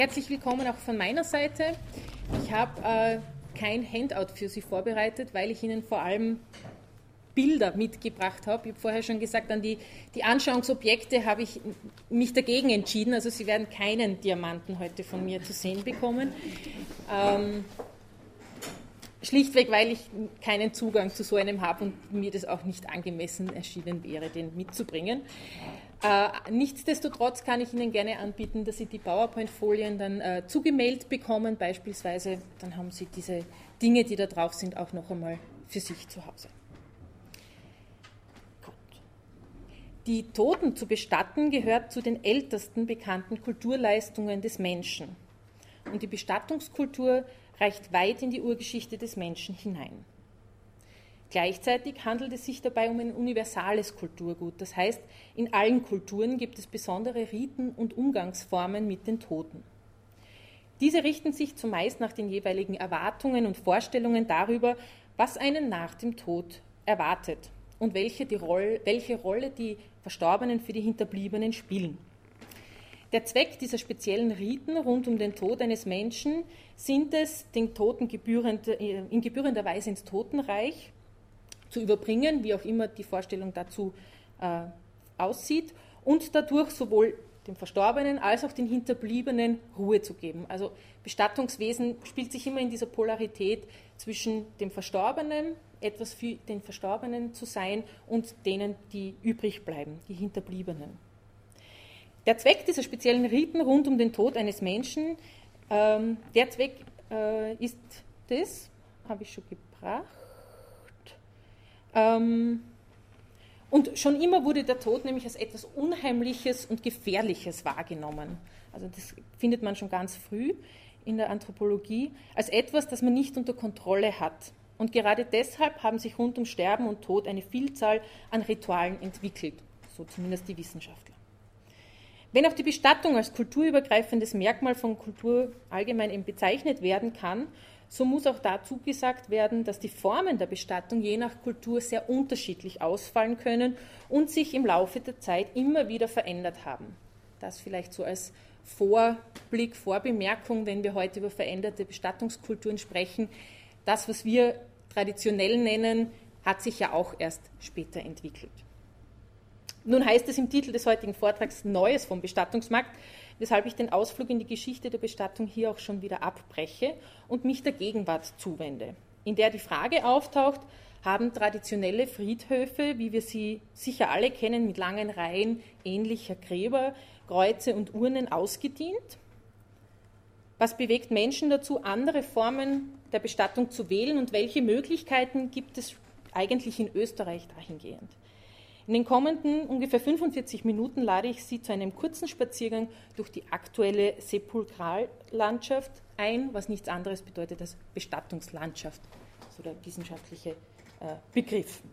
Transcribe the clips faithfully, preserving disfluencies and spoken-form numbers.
Herzlich willkommen auch von meiner Seite. Ich habe äh, kein Handout für Sie vorbereitet, weil ich Ihnen vor allem Bilder mitgebracht habe. Ich habe vorher schon gesagt, an die, die Anschauungsobjekte habe ich mich dagegen entschieden. Also Sie werden keinen Diamanten heute von mir zu sehen bekommen. Ähm, schlichtweg, weil ich keinen Zugang zu so einem habe und mir das auch nicht angemessen erschienen wäre, den mitzubringen. Äh, nichtsdestotrotz kann ich Ihnen gerne anbieten, dass Sie die PowerPoint-Folien dann äh, zugemailt bekommen, beispielsweise. Dann haben Sie diese Dinge, die da drauf sind, auch noch einmal für sich zu Hause. Gut. Die Toten zu bestatten gehört zu den ältesten bekannten Kulturleistungen des Menschen. Und die Bestattungskultur reicht weit in die Urgeschichte des Menschen hinein. Gleichzeitig handelt es sich dabei um ein universales Kulturgut. Das heißt, in allen Kulturen gibt es besondere Riten und Umgangsformen mit den Toten. Diese richten sich zumeist nach den jeweiligen Erwartungen und Vorstellungen darüber, was einen nach dem Tod erwartet und welche, die Rolle, welche Rolle die Verstorbenen für die Hinterbliebenen spielen. Der Zweck dieser speziellen Riten rund um den Tod eines Menschen sind es, den Toten gebührend, in gebührender Weise ins Totenreich zu überbringen, wie auch immer die Vorstellung dazu äh, aussieht, und dadurch sowohl dem Verstorbenen als auch den Hinterbliebenen Ruhe zu geben. Also Bestattungswesen spielt sich immer in dieser Polarität zwischen dem Verstorbenen, etwas für den Verstorbenen zu sein, und denen, die übrig bleiben, die Hinterbliebenen. Der Zweck dieser speziellen Riten rund um den Tod eines Menschen, ähm, der Zweck äh, ist das, habe ich schon gebracht, Ähm, und schon immer wurde der Tod nämlich als etwas Unheimliches und Gefährliches wahrgenommen. Also das findet man schon ganz früh in der Anthropologie, als etwas, das man nicht unter Kontrolle hat. Und gerade deshalb haben sich rund um Sterben und Tod eine Vielzahl an Ritualen entwickelt, so zumindest die Wissenschaftler. Wenn auch die Bestattung als kulturübergreifendes Merkmal von Kultur allgemein eben bezeichnet werden kann, so muss auch dazu gesagt werden, dass die Formen der Bestattung je nach Kultur sehr unterschiedlich ausfallen können und sich im Laufe der Zeit immer wieder verändert haben. Das vielleicht so als Vorblick, Vorbemerkung, wenn wir heute über veränderte Bestattungskulturen sprechen. Das, was wir traditionell nennen, hat sich ja auch erst später entwickelt. Nun heißt es im Titel des heutigen Vortrags Neues vom Bestattungsmarkt, weshalb ich den Ausflug in die Geschichte der Bestattung hier auch schon wieder abbreche und mich der Gegenwart zuwende, in der die Frage auftaucht, haben traditionelle Friedhöfe, wie wir sie sicher alle kennen, mit langen Reihen ähnlicher Gräber, Kreuze und Urnen ausgedient? Was bewegt Menschen dazu, andere Formen der Bestattung zu wählen, und welche Möglichkeiten gibt es eigentlich in Österreich dahingehend? In den kommenden ungefähr fünfundvierzig Minuten lade ich Sie zu einem kurzen Spaziergang durch die aktuelle Sepulkrallandschaft ein, was nichts anderes bedeutet als Bestattungslandschaft, so der wissenschaftliche äh, Begriff.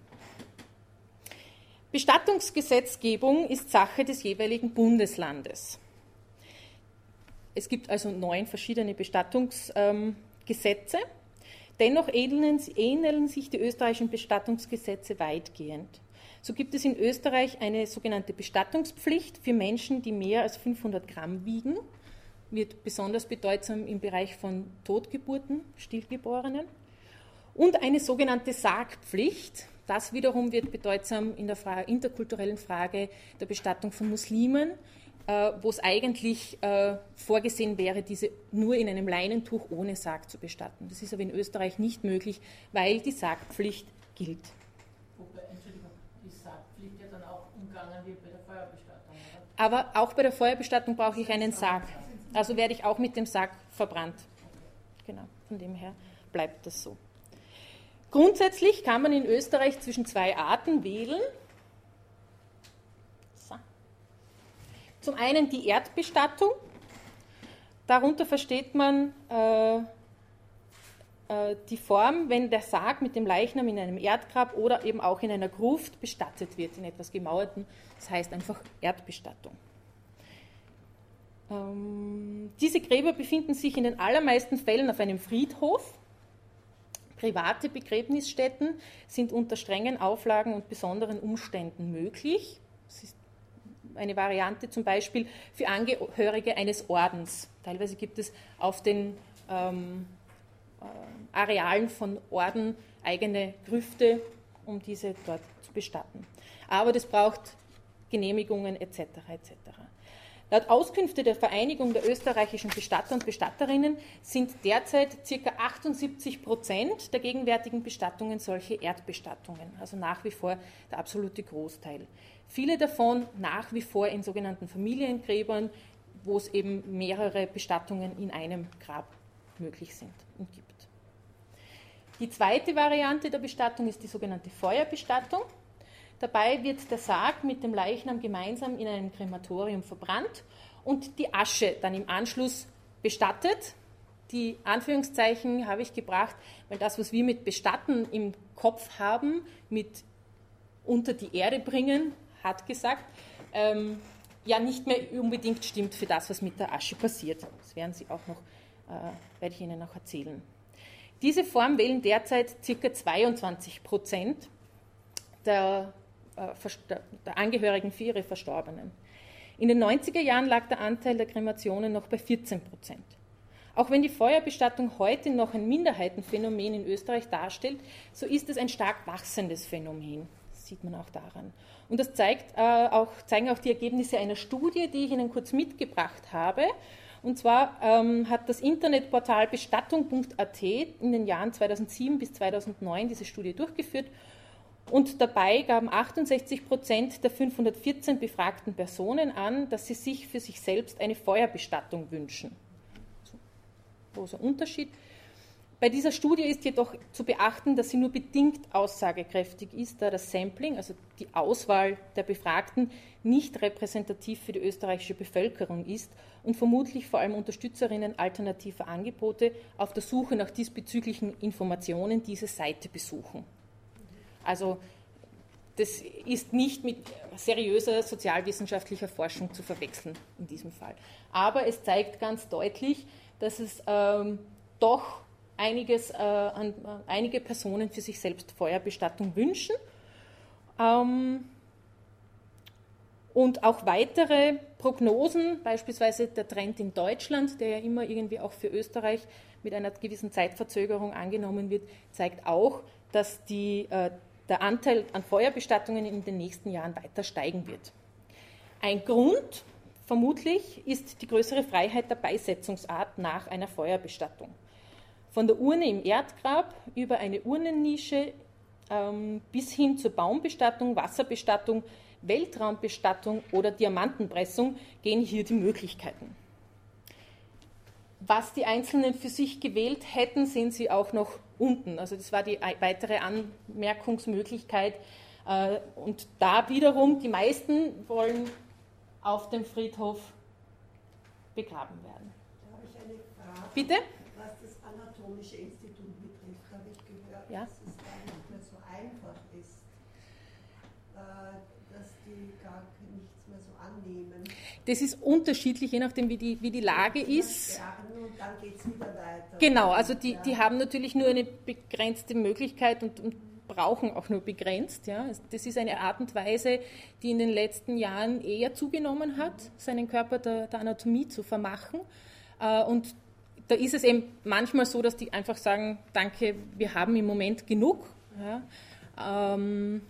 Bestattungsgesetzgebung ist Sache des jeweiligen Bundeslandes. Es gibt also neun verschiedene Bestattungsgesetze. Ähm, Dennoch ähneln, ähneln sich die österreichischen Bestattungsgesetze weitgehend. So gibt es in Österreich eine sogenannte Bestattungspflicht für Menschen, die mehr als fünfhundert Gramm wiegen, wird besonders bedeutsam im Bereich von Totgeburten, Stillgeborenen, und eine sogenannte Sargpflicht. Das wiederum wird bedeutsam in der Frage, interkulturellen Frage der Bestattung von Muslimen, äh, wo es eigentlich äh, vorgesehen wäre, diese nur in einem Leinentuch ohne Sarg zu bestatten. Das ist aber in Österreich nicht möglich, weil die Sargpflicht gilt. Sargpflicht ja dann auch umgangen wird bei der Feuerbestattung, oder? Aber auch bei der Feuerbestattung brauche ich einen Sarg. Also werde ich auch mit dem Sarg verbrannt. Genau, von dem her bleibt das so. Grundsätzlich kann man in Österreich zwischen zwei Arten wählen. So. Zum einen die Erdbestattung. Darunter versteht man äh, die Form, wenn der Sarg mit dem Leichnam in einem Erdgrab oder eben auch in einer Gruft bestattet wird, in etwas Gemauerten. Das heißt einfach Erdbestattung. Ähm, diese Gräber befinden sich in den allermeisten Fällen auf einem Friedhof. Private Begräbnisstätten sind unter strengen Auflagen und besonderen Umständen möglich. Es ist eine Variante zum Beispiel für Angehörige eines Ordens. Teilweise gibt es auf den ähm, äh, Arealen von Orden eigene Grüfte, um diese dort zu bestatten. Aber das braucht Genehmigungen et cetera et cetera. Laut Auskünfte der Vereinigung der österreichischen Bestatter und Bestatterinnen sind derzeit ca. achtundsiebzig Prozent der gegenwärtigen Bestattungen solche Erdbestattungen, also nach wie vor der absolute Großteil. Viele davon nach wie vor in sogenannten Familiengräbern, wo es eben mehrere Bestattungen in einem Grab möglich sind und gibt. Die zweite Variante der Bestattung ist die sogenannte Feuerbestattung. Dabei wird der Sarg mit dem Leichnam gemeinsam in einem Krematorium verbrannt und die Asche dann im Anschluss bestattet. Die Anführungszeichen habe ich gebracht, weil das, was wir mit Bestatten im Kopf haben, mit unter die Erde bringen, hat gesagt, ähm, ja nicht mehr unbedingt stimmt für das, was mit der Asche passiert. Das werden Sie auch noch, äh, werde ich Ihnen noch erzählen. Diese Form wählen derzeit ca. zweiundzwanzig Prozent der der Angehörigen für ihre Verstorbenen. In den neunziger Jahren lag der Anteil der Kremationen noch bei vierzehn Prozent. Auch wenn die Feuerbestattung heute noch ein Minderheitenphänomen in Österreich darstellt, so ist es ein stark wachsendes Phänomen. Das sieht man auch daran. Und das zeigt, äh, auch, zeigen auch die Ergebnisse einer Studie, die ich Ihnen kurz mitgebracht habe. Und zwar ähm, hat das Internetportal bestattung punkt a t in den Jahren zweitausendsieben bis zweitausendneun diese Studie durchgeführt. Und dabei gaben achtundsechzig Prozent der fünfhundertvierzehn befragten Personen an, dass sie sich für sich selbst eine Feuerbestattung wünschen. So, großer Unterschied. Bei dieser Studie ist jedoch zu beachten, dass sie nur bedingt aussagekräftig ist, da das Sampling, also die Auswahl der Befragten, nicht repräsentativ für die österreichische Bevölkerung ist und vermutlich vor allem Unterstützerinnen alternativer Angebote auf der Suche nach diesbezüglichen Informationen diese Seite besuchen. Also das ist nicht mit seriöser sozialwissenschaftlicher Forschung zu verwechseln in diesem Fall. Aber es zeigt ganz deutlich, dass es ähm, doch einiges, äh, an, äh, einige Personen für sich selbst Feuerbestattung wünschen. Ähm, und auch weitere Prognosen, beispielsweise der Trend in Deutschland, der ja immer irgendwie auch für Österreich mit einer gewissen Zeitverzögerung angenommen wird, zeigt auch, dass die äh, der Anteil an Feuerbestattungen in den nächsten Jahren weiter steigen wird. Ein Grund, vermutlich, ist die größere Freiheit der Beisetzungsart nach einer Feuerbestattung. Von der Urne im Erdgrab über eine Urnennische ähm, bis hin zur Baumbestattung, Wasserbestattung, Weltraumbestattung oder Diamantenpressung gehen hier die Möglichkeiten. Was die Einzelnen für sich gewählt hätten, sehen Sie auch noch unten. Also das war die weitere Anmerkungsmöglichkeit. Und da wiederum, die meisten wollen auf dem Friedhof begraben werden. Da habe ich eine Frage. Bitte? Was das Anatomische Institut betrifft, habe ich gehört, ja? dass es da nicht mehr so einfach ist, dass die gar nichts mehr so annehmen. Das ist unterschiedlich, je nachdem, wie die, wie die Lage ist. Und dann geht es wieder weiter. Genau, also die, die haben natürlich nur eine begrenzte Möglichkeit und, und brauchen auch nur begrenzt. Ja. Das ist eine Art und Weise, die in den letzten Jahren eher zugenommen hat, seinen Körper der, der Anatomie zu vermachen. Und da ist es eben manchmal so, dass die einfach sagen, danke, wir haben im Moment genug. Ja. Ähm,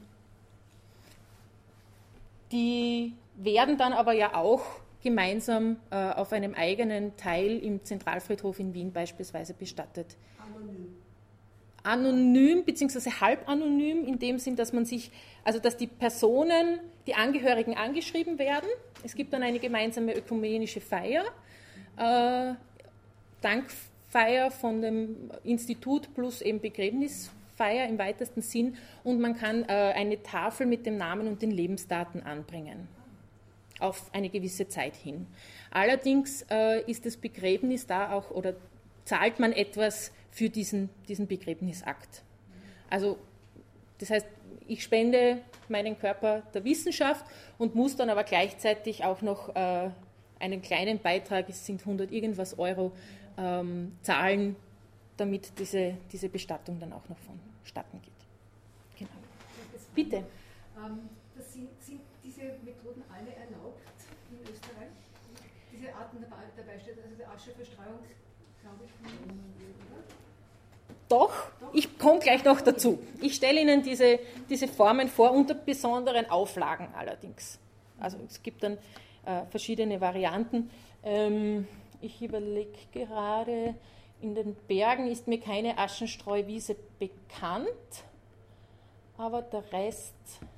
die werden dann aber ja auch gemeinsam äh, auf einem eigenen Teil im Zentralfriedhof in Wien beispielsweise bestattet. Anonym. Anonym bzw. halb anonym in dem Sinn, dass man sich, also dass die Personen, die Angehörigen angeschrieben werden. Es gibt dann eine gemeinsame ökumenische Feier, äh, Dankfeier von dem Institut plus eben Begräbnisfeier im weitesten Sinn, und man kann äh, eine Tafel mit dem Namen und den Lebensdaten anbringen. Auf eine gewisse Zeit hin. Allerdings äh, ist das Begräbnis da auch, oder zahlt man etwas für diesen, diesen Begräbnisakt. Also das heißt, ich spende meinen Körper der Wissenschaft und muss dann aber gleichzeitig auch noch äh, einen kleinen Beitrag, es sind hundert irgendwas Euro, ähm, zahlen, damit diese, diese Bestattung dann auch noch vonstatten geht. Genau. Bitte. Ähm, das sind, sind diese Methoden alle erlaubt in Österreich? Diese Arten der, der Beistellung, also der Ascheverstreuung, glaube ich, nicht, oder? Doch, ich komme gleich noch dazu. Ich stelle Ihnen diese, diese Formen vor, unter besonderen Auflagen allerdings. Also es gibt dann äh, verschiedene Varianten. Ähm, ich überlege gerade, in den Bergen ist mir keine Aschenstreuwiese bekannt, aber der Rest,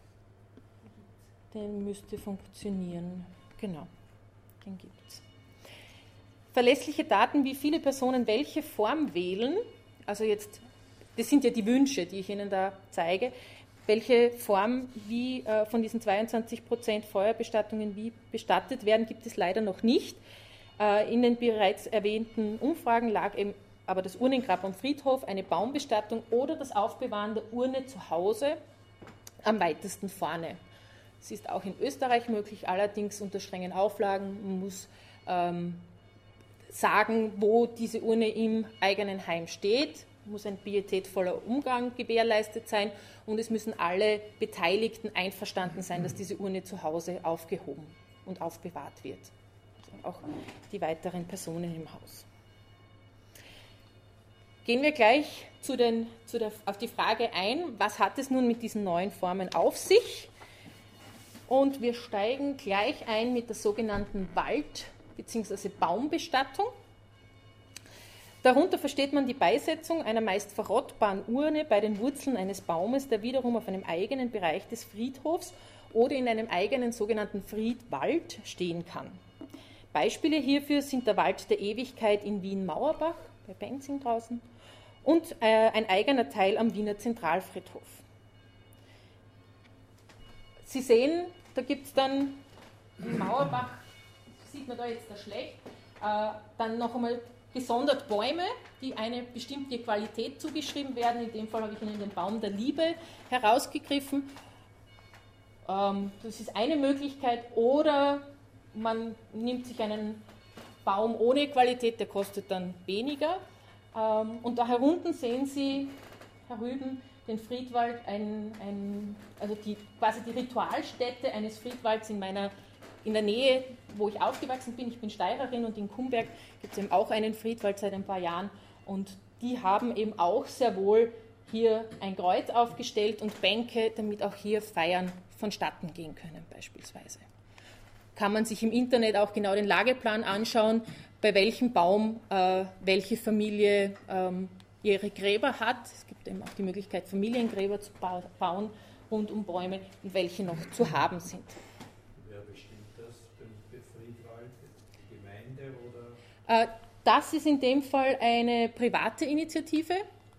den müsste funktionieren. Genau, den gibt es. Verlässliche Daten, wie viele Personen welche Form wählen, also jetzt, das sind ja die Wünsche, die ich Ihnen da zeige, welche Form wie äh, von diesen zweiundzwanzig Prozent Feuerbestattungen wie bestattet werden, gibt es leider noch nicht. Äh, in den bereits erwähnten Umfragen lag eben aber das Urnengrab am Friedhof, eine Baumbestattung oder das Aufbewahren der Urne zu Hause am weitesten vorne. Es ist auch in Österreich möglich, allerdings unter strengen Auflagen. Man muss ähm, sagen, wo diese Urne im eigenen Heim steht, muss ein pietätvoller Umgang gewährleistet sein und es müssen alle Beteiligten einverstanden sein, dass diese Urne zu Hause aufgehoben und aufbewahrt wird. Also auch die weiteren Personen im Haus. Gehen wir gleich zu den, zu der, auf die Frage ein, was hat es nun mit diesen neuen Formen auf sich? Und wir steigen gleich ein mit der sogenannten Wald- bzw. Baumbestattung. Darunter versteht man die Beisetzung einer meist verrottbaren Urne bei den Wurzeln eines Baumes, der wiederum auf einem eigenen Bereich des Friedhofs oder in einem eigenen sogenannten Friedwald stehen kann. Beispiele hierfür sind der Wald der Ewigkeit in Wien-Mauerbach, bei Benzing draußen, und äh, ein eigener Teil am Wiener Zentralfriedhof. Sie sehen, da gibt es dann in Mauerbach, sieht man da jetzt da schlecht, äh, dann noch einmal gesondert Bäume, die eine bestimmte Qualität zugeschrieben werden. In dem Fall habe ich Ihnen den Baum der Liebe herausgegriffen. Ähm, das ist eine Möglichkeit. Oder man nimmt sich einen Baum ohne Qualität, der kostet dann weniger. Ähm, und da herunten sehen Sie, Herr Rüben, den Friedwald, ein, ein, also die, quasi die Ritualstätte eines Friedwalds in meiner in der Nähe, wo ich aufgewachsen bin. Ich bin Steirerin und in Kumberg gibt es eben auch einen Friedwald seit ein paar Jahren und die haben eben auch sehr wohl hier ein Kreuz aufgestellt und Bänke, damit auch hier Feiern vonstatten gehen können beispielsweise. Kann man sich im Internet auch genau den Lageplan anschauen, bei welchem Baum äh, welche Familie ähm, ihre Gräber hat. Es gibt eben auch die Möglichkeit, Familiengräber zu ba- bauen rund um Bäume und welche noch zu haben sind. Das ist in dem Fall eine private Initiative,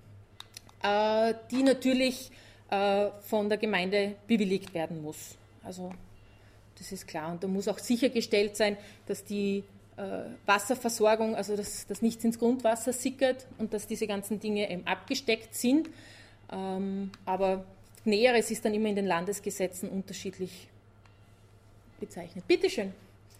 die natürlich von der Gemeinde bewilligt werden muss. Also das ist klar. Und da muss auch sichergestellt sein, dass die Wasserversorgung, also dass, dass nichts ins Grundwasser sickert und dass diese ganzen Dinge eben abgesteckt sind. Aber Näheres ist dann immer in den Landesgesetzen unterschiedlich bezeichnet. Bitte schön.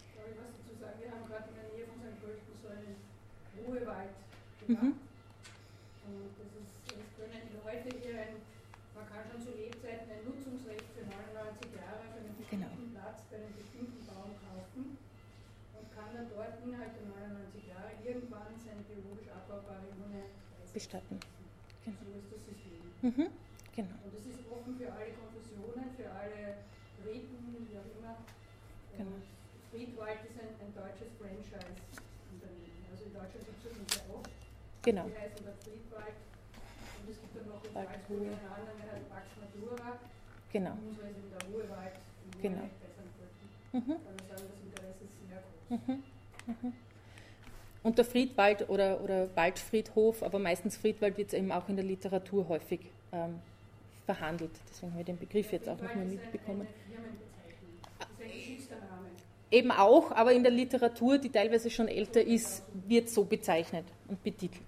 Ruhewald gemacht. Mhm. Und das, ist, das können Leute hier, ein, man kann schon zu Lebzeiten ein Nutzungsrecht für neunundneunzig Jahre für einen bestimmten genau. Platz bei einem bestimmten Baum kaufen und kann dann dort innerhalb der neunundneunzig Jahre irgendwann seine biologisch abbaubare Urne bestatten. Genau. So ist das System. Mhm. Genau. Und das ist offen für alle Konfessionen, für alle Riten, wie auch immer. Genau. Friedwald ist ein, ein deutsches Franchise. Also in Deutschland gibt es das nicht sehr oft. Genau. Die heißen der Friedwald. Und es gibt dann noch in Salzburg einen anderen, der heißt Pax Natura. Genau. Und so ist eben der Ruhewald im genau. Mhm. Kann man sagen, das Interesse ist sehr groß. Mhm. Mhm. Und der Friedwald oder, oder Waldfriedhof, aber meistens Friedwald wird es eben auch in der Literatur häufig ähm, verhandelt. Deswegen habe ich den Begriff jetzt auch noch mal mitbekommen. Eben auch, aber in der Literatur, die teilweise schon älter ist, wird so bezeichnet und betitelt.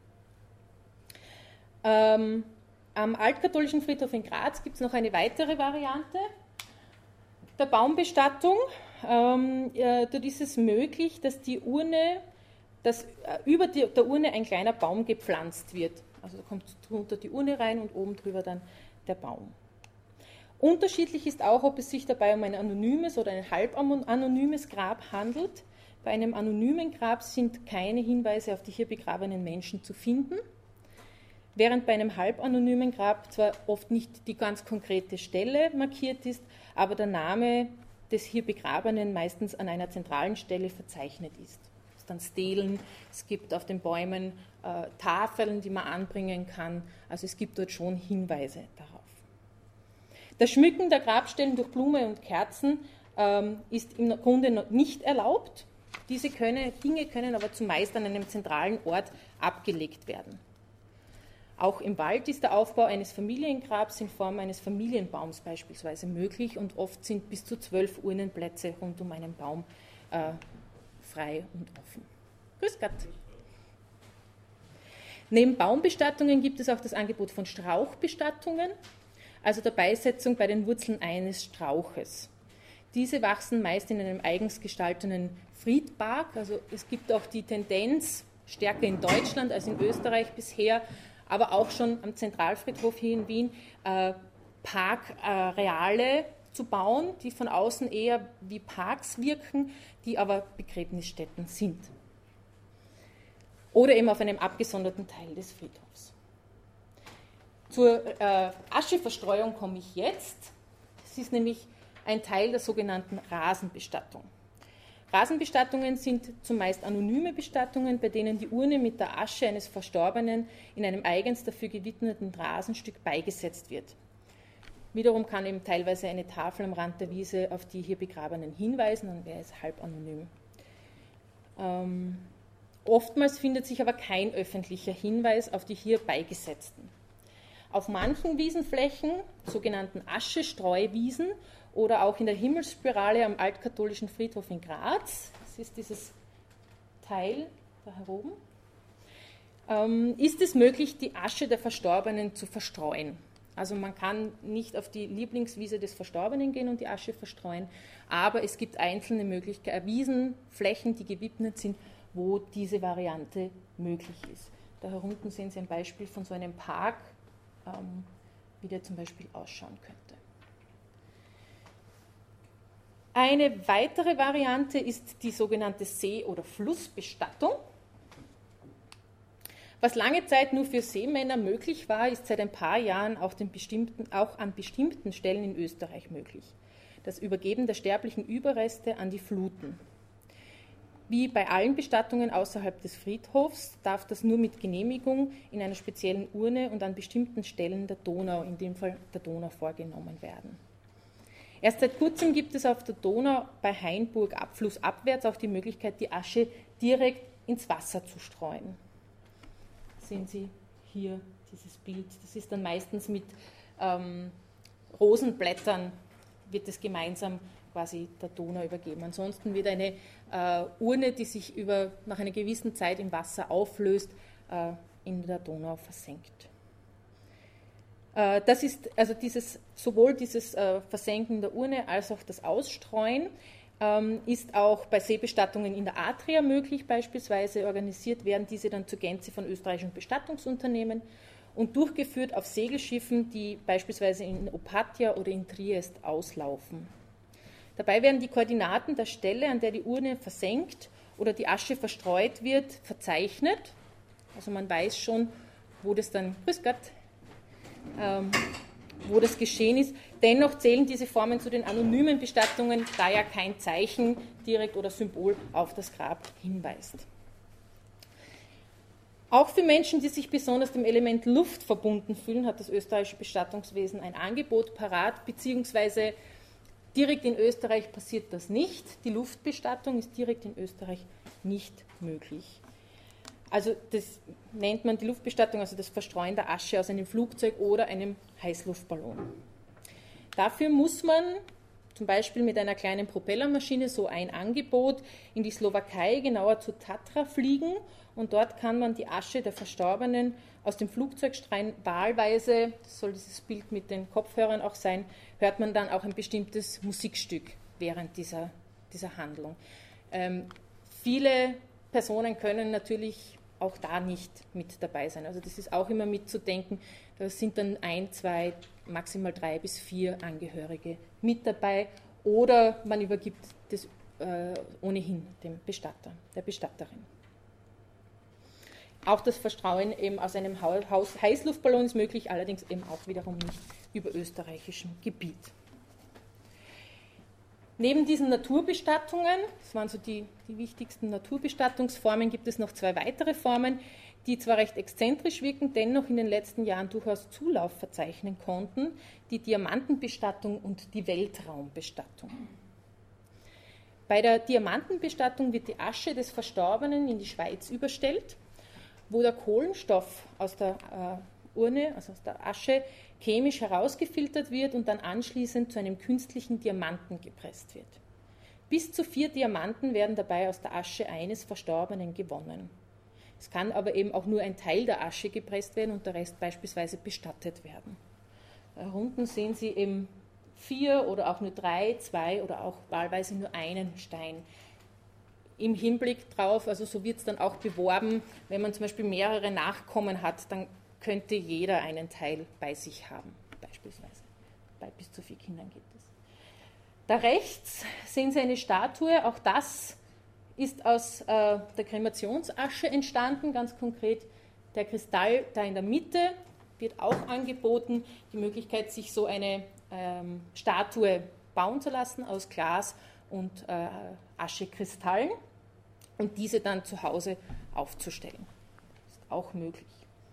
Ähm, am Altkatholischen Friedhof in Graz gibt es noch eine weitere Variante der Baumbestattung. Ähm, äh, dort ist es möglich, dass die Urne, dass äh, über die, der Urne ein kleiner Baum gepflanzt wird. Also da kommt drunter die Urne rein und oben drüber dann der Baum. Unterschiedlich ist auch, ob es sich dabei um ein anonymes oder ein halb anonymes Grab handelt. Bei einem anonymen Grab sind keine Hinweise auf die hier begrabenen Menschen zu finden, während bei einem halb anonymen Grab zwar oft nicht die ganz konkrete Stelle markiert ist, aber der Name des hier Begrabenen meistens an einer zentralen Stelle verzeichnet ist. Es gibt dann Stelen, es gibt auf den Bäumen äh, Tafeln, die man anbringen kann, also es gibt dort schon Hinweise darauf. Das Schmücken der Grabstellen durch Blume und Kerzen ähm, ist im Grunde noch nicht erlaubt. Diese können, Dinge können aber zumeist an einem zentralen Ort abgelegt werden. Auch im Wald ist der Aufbau eines Familiengrabs in Form eines Familienbaums beispielsweise möglich und oft sind bis zu zwölf Urnenplätze rund um einen Baum äh, frei und offen. Grüß Gott. Neben Baumbestattungen gibt es auch das Angebot von Strauchbestattungen, also der Beisetzung bei den Wurzeln eines Strauches. Diese wachsen meist in einem eigens gestalteten Friedpark, also es gibt auch die Tendenz, stärker in Deutschland als in Österreich bisher, aber auch schon am Zentralfriedhof hier in Wien, äh, Parkareale äh, zu bauen, die von außen eher wie Parks wirken, die aber Begräbnisstätten sind. Oder eben auf einem abgesonderten Teil des Friedhofs. Zur äh, Ascheverstreuung komme ich jetzt. Das ist nämlich ein Teil der sogenannten Rasenbestattung. Rasenbestattungen sind zumeist anonyme Bestattungen, bei denen die Urne mit der Asche eines Verstorbenen in einem eigens dafür gewidmeten Rasenstück beigesetzt wird. Wiederum kann eben teilweise eine Tafel am Rand der Wiese auf die hier Begrabenen hinweisen, dann wäre es halb anonym. Ähm, oftmals findet sich aber kein öffentlicher Hinweis auf die hier Beigesetzten. Auf manchen Wiesenflächen, sogenannten Aschestreuwiesen, oder auch in der Himmelsspirale am altkatholischen Friedhof in Graz, das ist dieses Teil da heroben, ähm, ist es möglich, die Asche der Verstorbenen zu verstreuen. Also man kann nicht auf die Lieblingswiese des Verstorbenen gehen und die Asche verstreuen, aber es gibt einzelne Möglichkeiten, Wiesenflächen, die gewidmet sind, wo diese Variante möglich ist. Da herunten sehen Sie ein Beispiel von so einem Park, ähm, wie der zum Beispiel ausschauen könnte. Eine weitere Variante ist die sogenannte See- oder Flussbestattung. Was lange Zeit nur für Seemänner möglich war, ist seit ein paar Jahren auch, den bestimmten, auch an bestimmten Stellen in Österreich möglich. Das Übergeben der sterblichen Überreste an die Fluten. Wie bei allen Bestattungen außerhalb des Friedhofs darf das nur mit Genehmigung in einer speziellen Urne und an bestimmten Stellen der Donau, in dem Fall der Donau, vorgenommen werden. Erst seit kurzem gibt es auf der Donau bei Hainburg flussabwärts auch die Möglichkeit, die Asche direkt ins Wasser zu streuen. Sehen Sie hier dieses Bild. Das ist dann meistens mit ähm, Rosenblättern, wird es gemeinsam quasi der Donau übergeben. Ansonsten wird eine äh, Urne, die sich über, nach einer gewissen Zeit im Wasser auflöst, äh, in der Donau versenkt. Das ist also dieses, sowohl dieses äh, Versenken der Urne als auch das Ausstreuen ähm, ist auch bei Seebestattungen in der Adria möglich, beispielsweise organisiert werden diese dann zur Gänze von österreichischen Bestattungsunternehmen und durchgeführt auf Segelschiffen, die beispielsweise in Opatja oder in Triest auslaufen. Dabei werden die Koordinaten der Stelle, an der die Urne versenkt oder die Asche verstreut wird, verzeichnet. Also man weiß schon, wo das dann, grüß Gott, Ähm, wo das geschehen ist. Dennoch zählen diese Formen zu den anonymen Bestattungen, da ja kein Zeichen direkt oder Symbol auf das Grab hinweist. Auch für Menschen, die sich besonders dem Element Luft verbunden fühlen, hat das österreichische Bestattungswesen ein Angebot parat, beziehungsweise direkt in Österreich passiert das nicht. Die Luftbestattung ist direkt in Österreich nicht möglich. Also das nennt man die Luftbestattung, also das Verstreuen der Asche aus einem Flugzeug oder einem Heißluftballon. Dafür muss man zum Beispiel mit einer kleinen Propellermaschine, so ein Angebot, in die Slowakei, genauer zu Tatra fliegen und dort kann man die Asche der Verstorbenen aus dem Flugzeug streuen. Wahlweise, das soll dieses Bild mit den Kopfhörern auch sein, hört man dann auch ein bestimmtes Musikstück während dieser, dieser Handlung. Ähm, viele Personen können natürlich auch da nicht mit dabei sein. Also das ist auch immer mitzudenken, da sind dann ein, zwei, maximal drei bis vier Angehörige mit dabei oder man übergibt das äh, ohnehin dem Bestatter, der Bestatterin. Auch das Verstreuen eben aus einem Haus Heißluftballon ist möglich, allerdings eben auch wiederum nicht über österreichischem Gebiet. Neben diesen Naturbestattungen, das waren so die, die wichtigsten Naturbestattungsformen, gibt es noch zwei weitere Formen, die zwar recht exzentrisch wirken, dennoch in den letzten Jahren durchaus Zulauf verzeichnen konnten, die Diamantenbestattung und die Weltraumbestattung. Bei der Diamantenbestattung wird die Asche des Verstorbenen in die Schweiz überstellt, wo der Kohlenstoff aus der äh, Urne, also aus der Asche, chemisch herausgefiltert wird und dann anschließend zu einem künstlichen Diamanten gepresst wird. Bis zu vier Diamanten werden dabei aus der Asche eines Verstorbenen gewonnen. Es kann aber eben auch nur ein Teil der Asche gepresst werden und der Rest beispielsweise bestattet werden. Da unten sehen Sie eben vier oder auch nur drei, zwei oder auch wahlweise nur einen Stein. Im Hinblick drauf, also so wird es dann auch beworben, wenn man zum Beispiel mehrere Nachkommen hat, dann könnte jeder einen Teil bei sich haben, beispielsweise. Bei bis zu vier Kindern gibt es. Da rechts sehen Sie eine Statue, auch das ist aus äh, der Kremationsasche entstanden, ganz konkret der Kristall da in der Mitte, wird auch angeboten, die Möglichkeit, sich so eine ähm, Statue bauen zu lassen aus Glas und äh, Aschekristallen und diese dann zu Hause aufzustellen. Das ist auch möglich.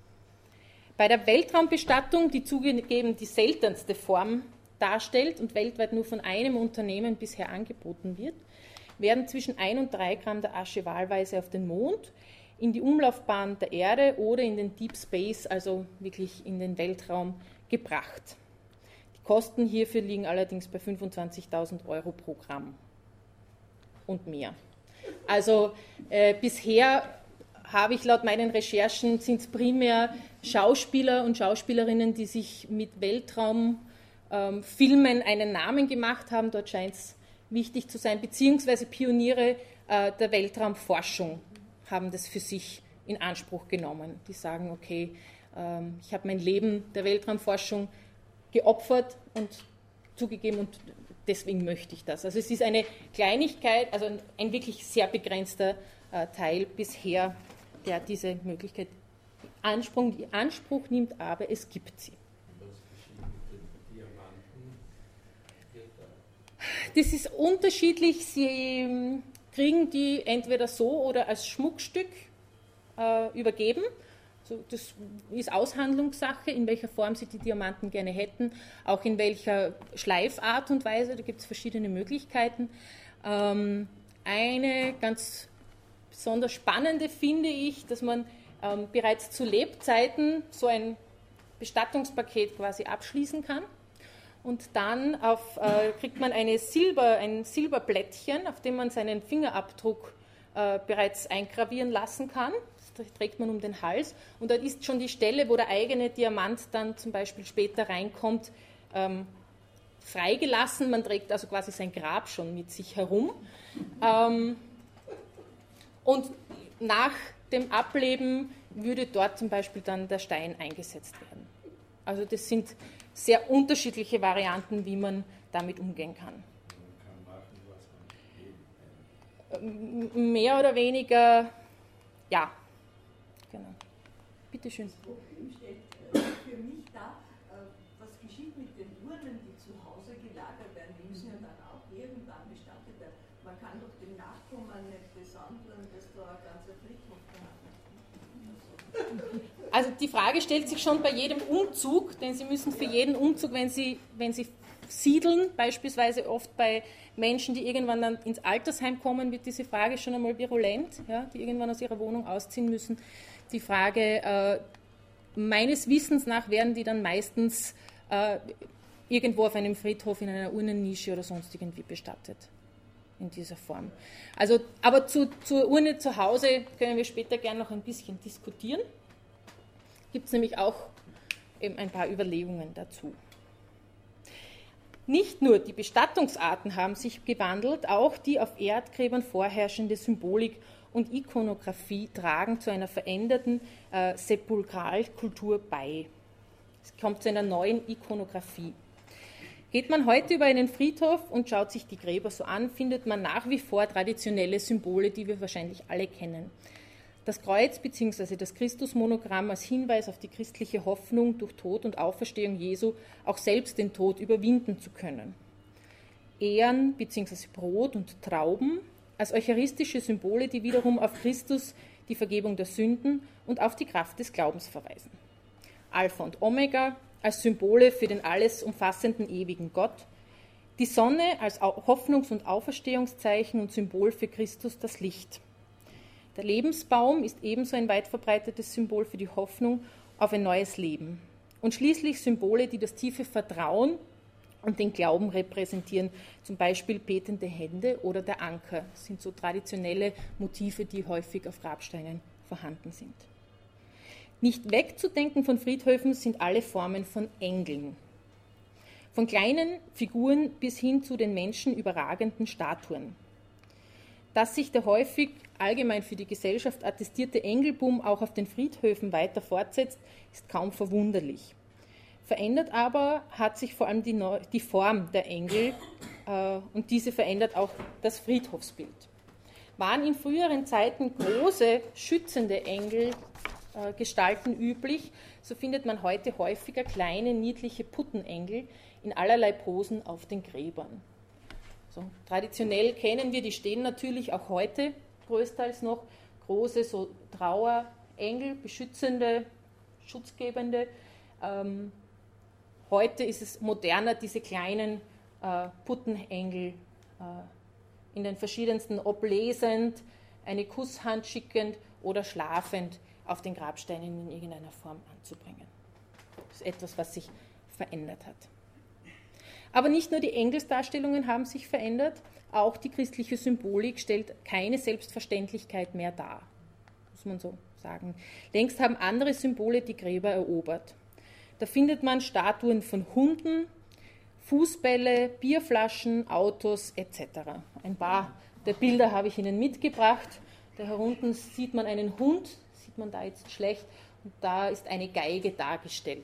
Bei der Weltraumbestattung, die zugegeben die seltenste Form darstellt und weltweit nur von einem Unternehmen bisher angeboten wird, werden zwischen ein und drei Gramm der Asche wahlweise auf den Mond, in die Umlaufbahn der Erde oder in den Deep Space, also wirklich in den Weltraum, gebracht. Die Kosten hierfür liegen allerdings bei fünfundzwanzigtausend Euro pro Gramm und mehr. Also äh, bisher habe ich laut meinen Recherchen, sind es primär Schauspieler und Schauspielerinnen, die sich mit Weltraumfilmen ähm, einen Namen gemacht haben. Dort scheint es wichtig zu sein, beziehungsweise Pioniere äh, der Weltraumforschung haben das für sich in Anspruch genommen. Die sagen, okay, ähm, ich habe mein Leben der Weltraumforschung geopfert und zugegeben und deswegen möchte ich das. Also es ist eine Kleinigkeit, also ein, ein wirklich sehr begrenzter äh, Teil bisher, der diese Möglichkeit Anspruch, in Anspruch nimmt, aber es gibt sie. Was geschieht mit den Diamanten? Das ist unterschiedlich. Sie kriegen die entweder so oder als Schmuckstück äh, übergeben. Also das ist Aushandlungssache, in welcher Form Sie die Diamanten gerne hätten, auch in welcher Schleifart und Weise. Da gibt es verschiedene Möglichkeiten. Ähm, eine ganz besonders spannende finde ich, dass man ähm, bereits zu Lebzeiten so ein Bestattungspaket quasi abschließen kann. Und dann auf, äh, kriegt man eine Silber, ein Silberblättchen, auf dem man seinen Fingerabdruck äh, bereits eingravieren lassen kann. Das trägt man um den Hals. Und dort ist schon die Stelle, wo der eigene Diamant dann zum Beispiel später reinkommt, ähm, freigelassen. Man trägt also quasi sein Grab schon mit sich herum. Ähm, und nach dem Ableben würde dort zum Beispiel dann der Stein eingesetzt werden. Also das sind sehr unterschiedliche Varianten, wie man damit umgehen kann. Man kann machen, was man mehr oder weniger, ja, genau. Bitte schön. Das Problem stellt für mich dar, was geschieht mit den Urnen, die zu Hause gelagert werden, die müssen ja dann auch irgendwann bestattet werden. Man kann doch den Nachkommen nicht besonderen, dass da ein ganzer Friedhof gehabt wird. Also die Frage stellt sich schon bei jedem Umzug, denn Sie müssen für jeden Umzug, wenn Sie, wenn Sie siedeln, beispielsweise oft bei Menschen, die irgendwann dann ins Altersheim kommen, wird diese Frage schon einmal virulent, ja, die irgendwann aus ihrer Wohnung ausziehen müssen. Die Frage, äh, meines Wissens nach werden die dann meistens äh, irgendwo auf einem Friedhof in einer Urnennische oder sonst irgendwie bestattet. In dieser Form. Also, aber zu, zur Urne zu Hause können wir später gerne noch ein bisschen diskutieren. Gibt es nämlich auch eben ein paar Überlegungen dazu. Nicht nur die Bestattungsarten haben sich gewandelt, auch die auf Erdgräbern vorherrschende Symbolik und Ikonographie tragen zu einer veränderten äh, Sepulkralkultur bei. Es kommt zu einer neuen Ikonographie. Geht man heute über einen Friedhof und schaut sich die Gräber so an, findet man nach wie vor traditionelle Symbole, die wir wahrscheinlich alle kennen. Das Kreuz bzw. das Christusmonogramm als Hinweis auf die christliche Hoffnung, durch Tod und Auferstehung Jesu auch selbst den Tod überwinden zu können. Ähren bzw. Brot und Trauben als eucharistische Symbole, die wiederum auf Christus, die Vergebung der Sünden und auf die Kraft des Glaubens verweisen. Alpha und Omega als Symbole für den alles umfassenden ewigen Gott, die Sonne als Hoffnungs- und Auferstehungszeichen und Symbol für Christus, das Licht. Der Lebensbaum ist ebenso ein weit verbreitetes Symbol für die Hoffnung auf ein neues Leben. Und schließlich Symbole, die das tiefe Vertrauen und den Glauben repräsentieren, zum Beispiel betende Hände oder der Anker. Das sind so traditionelle Motive, die häufig auf Grabsteinen vorhanden sind. Nicht wegzudenken von Friedhöfen sind alle Formen von Engeln. Von kleinen Figuren bis hin zu den Menschen überragenden Statuen. Dass sich der häufig allgemein für die Gesellschaft attestierte Engelboom auch auf den Friedhöfen weiter fortsetzt, ist kaum verwunderlich. Verändert aber hat sich vor allem die, Neu- die Form der Engel äh, und diese verändert auch das Friedhofsbild. Waren in früheren Zeiten große, schützende Engel äh, Gestalten üblich, so findet man heute häufiger kleine, niedliche Puttenengel in allerlei Posen auf den Gräbern. So, traditionell kennen wir, die stehen natürlich auch heute größtenteils noch, große so Trauerengel, beschützende, schutzgebende. Ähm, heute ist es moderner, diese kleinen äh, Puttenengel äh, in den verschiedensten, ob lesend, eine Kusshand schickend oder schlafend auf den Grabsteinen in irgendeiner Form anzubringen. Das ist etwas, was sich verändert hat. Aber nicht nur die Engelsdarstellungen haben sich verändert, auch die christliche Symbolik stellt keine Selbstverständlichkeit mehr dar, muss man so sagen. Längst haben andere Symbole die Gräber erobert. Da findet man Statuen von Hunden, Fußbälle, Bierflaschen, Autos et cetera. Ein paar der Bilder habe ich Ihnen mitgebracht. Da herunten sieht man einen Hund, sieht man da jetzt schlecht, und da ist eine Geige dargestellt.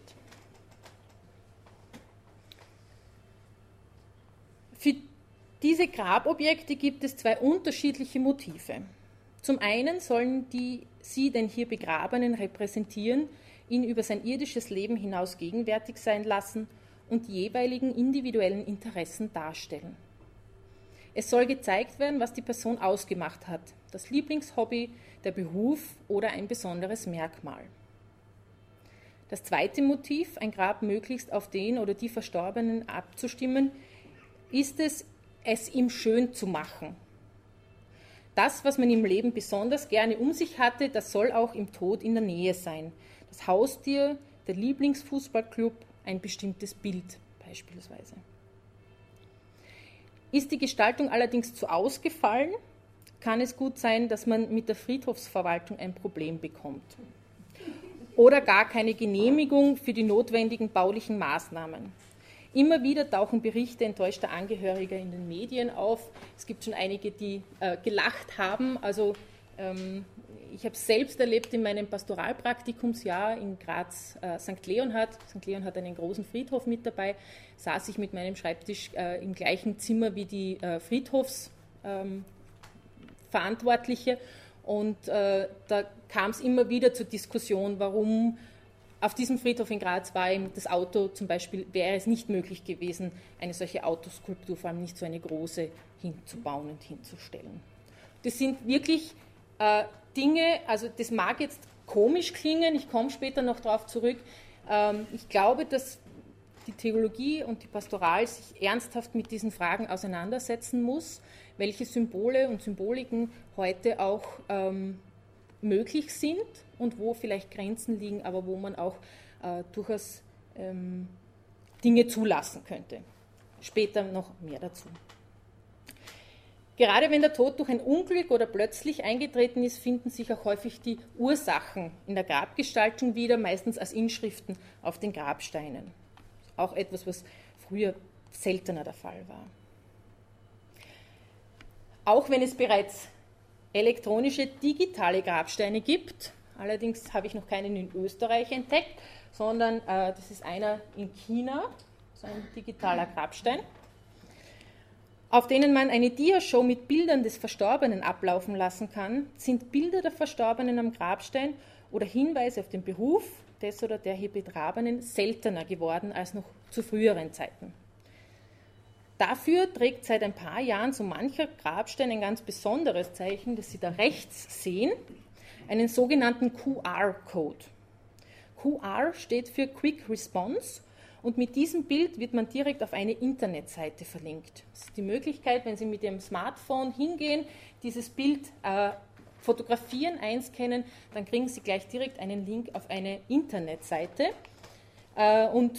Für diese Grabobjekte gibt es zwei unterschiedliche Motive. Zum einen sollen die, sie den hier Begrabenen repräsentieren, ihn über sein irdisches Leben hinaus gegenwärtig sein lassen und die jeweiligen individuellen Interessen darstellen. Es soll gezeigt werden, was die Person ausgemacht hat, das Lieblingshobby, der Beruf oder ein besonderes Merkmal. Das zweite Motiv, ein Grab möglichst auf den oder die Verstorbenen abzustimmen, ist es, es ihm schön zu machen. Das, was man im Leben besonders gerne um sich hatte, das soll auch im Tod in der Nähe sein. Das Haustier, der Lieblingsfußballclub, ein bestimmtes Bild beispielsweise. Ist die Gestaltung allerdings zu ausgefallen, kann es gut sein, dass man mit der Friedhofsverwaltung ein Problem bekommt. Oder gar keine Genehmigung für die notwendigen baulichen Maßnahmen. Immer wieder tauchen Berichte enttäuschter Angehöriger in den Medien auf. Es gibt schon einige, die äh, gelacht haben. Also ähm, ich habe es selbst erlebt in meinem Pastoralpraktikumsjahr in Graz, äh, Sankt Leonhard. Sankt Leonhard hat einen großen Friedhof mit dabei. Saß ich mit meinem Schreibtisch äh, im gleichen Zimmer wie die äh, Friedhofsverantwortliche. Ähm, und äh, da kam es immer wieder zur Diskussion, warum auf diesem Friedhof in Graz war eben das Auto zum Beispiel, wäre es nicht möglich gewesen, eine solche Autoskulptur, vor allem nicht so eine große, hinzubauen und hinzustellen. Das sind wirklich äh, Dinge, also das mag jetzt komisch klingen, ich komme später noch darauf zurück. Ähm, ich glaube, dass die Theologie und die Pastoral sich ernsthaft mit diesen Fragen auseinandersetzen muss, welche Symbole und Symboliken heute auch ähm, möglich sind und wo vielleicht Grenzen liegen, aber wo man auch äh, durchaus ähm, Dinge zulassen könnte. Später noch mehr dazu. Gerade wenn der Tod durch ein Unglück oder plötzlich eingetreten ist, finden sich auch häufig die Ursachen in der Grabgestaltung wieder, meistens als Inschriften auf den Grabsteinen. Auch etwas, was früher seltener der Fall war. Auch wenn es bereits elektronische digitale Grabsteine gibt. Allerdings habe ich noch keinen in Österreich entdeckt, sondern äh, das ist einer in China, so ein digitaler Grabstein, auf denen man eine Diashow mit Bildern des Verstorbenen ablaufen lassen kann. Sind Bilder der Verstorbenen am Grabstein oder Hinweise auf den Beruf des oder der hier Begrabenen seltener geworden als noch zu früheren Zeiten. Dafür trägt seit ein paar Jahren so mancher Grabstein ein ganz besonderes Zeichen, das Sie da rechts sehen, einen sogenannten Q R-Code. Q R steht für Quick Response und mit diesem Bild wird man direkt auf eine Internetseite verlinkt. Das ist die Möglichkeit, wenn Sie mit Ihrem Smartphone hingehen, dieses Bild äh, fotografieren, einscannen, dann kriegen Sie gleich direkt einen Link auf eine Internetseite äh, und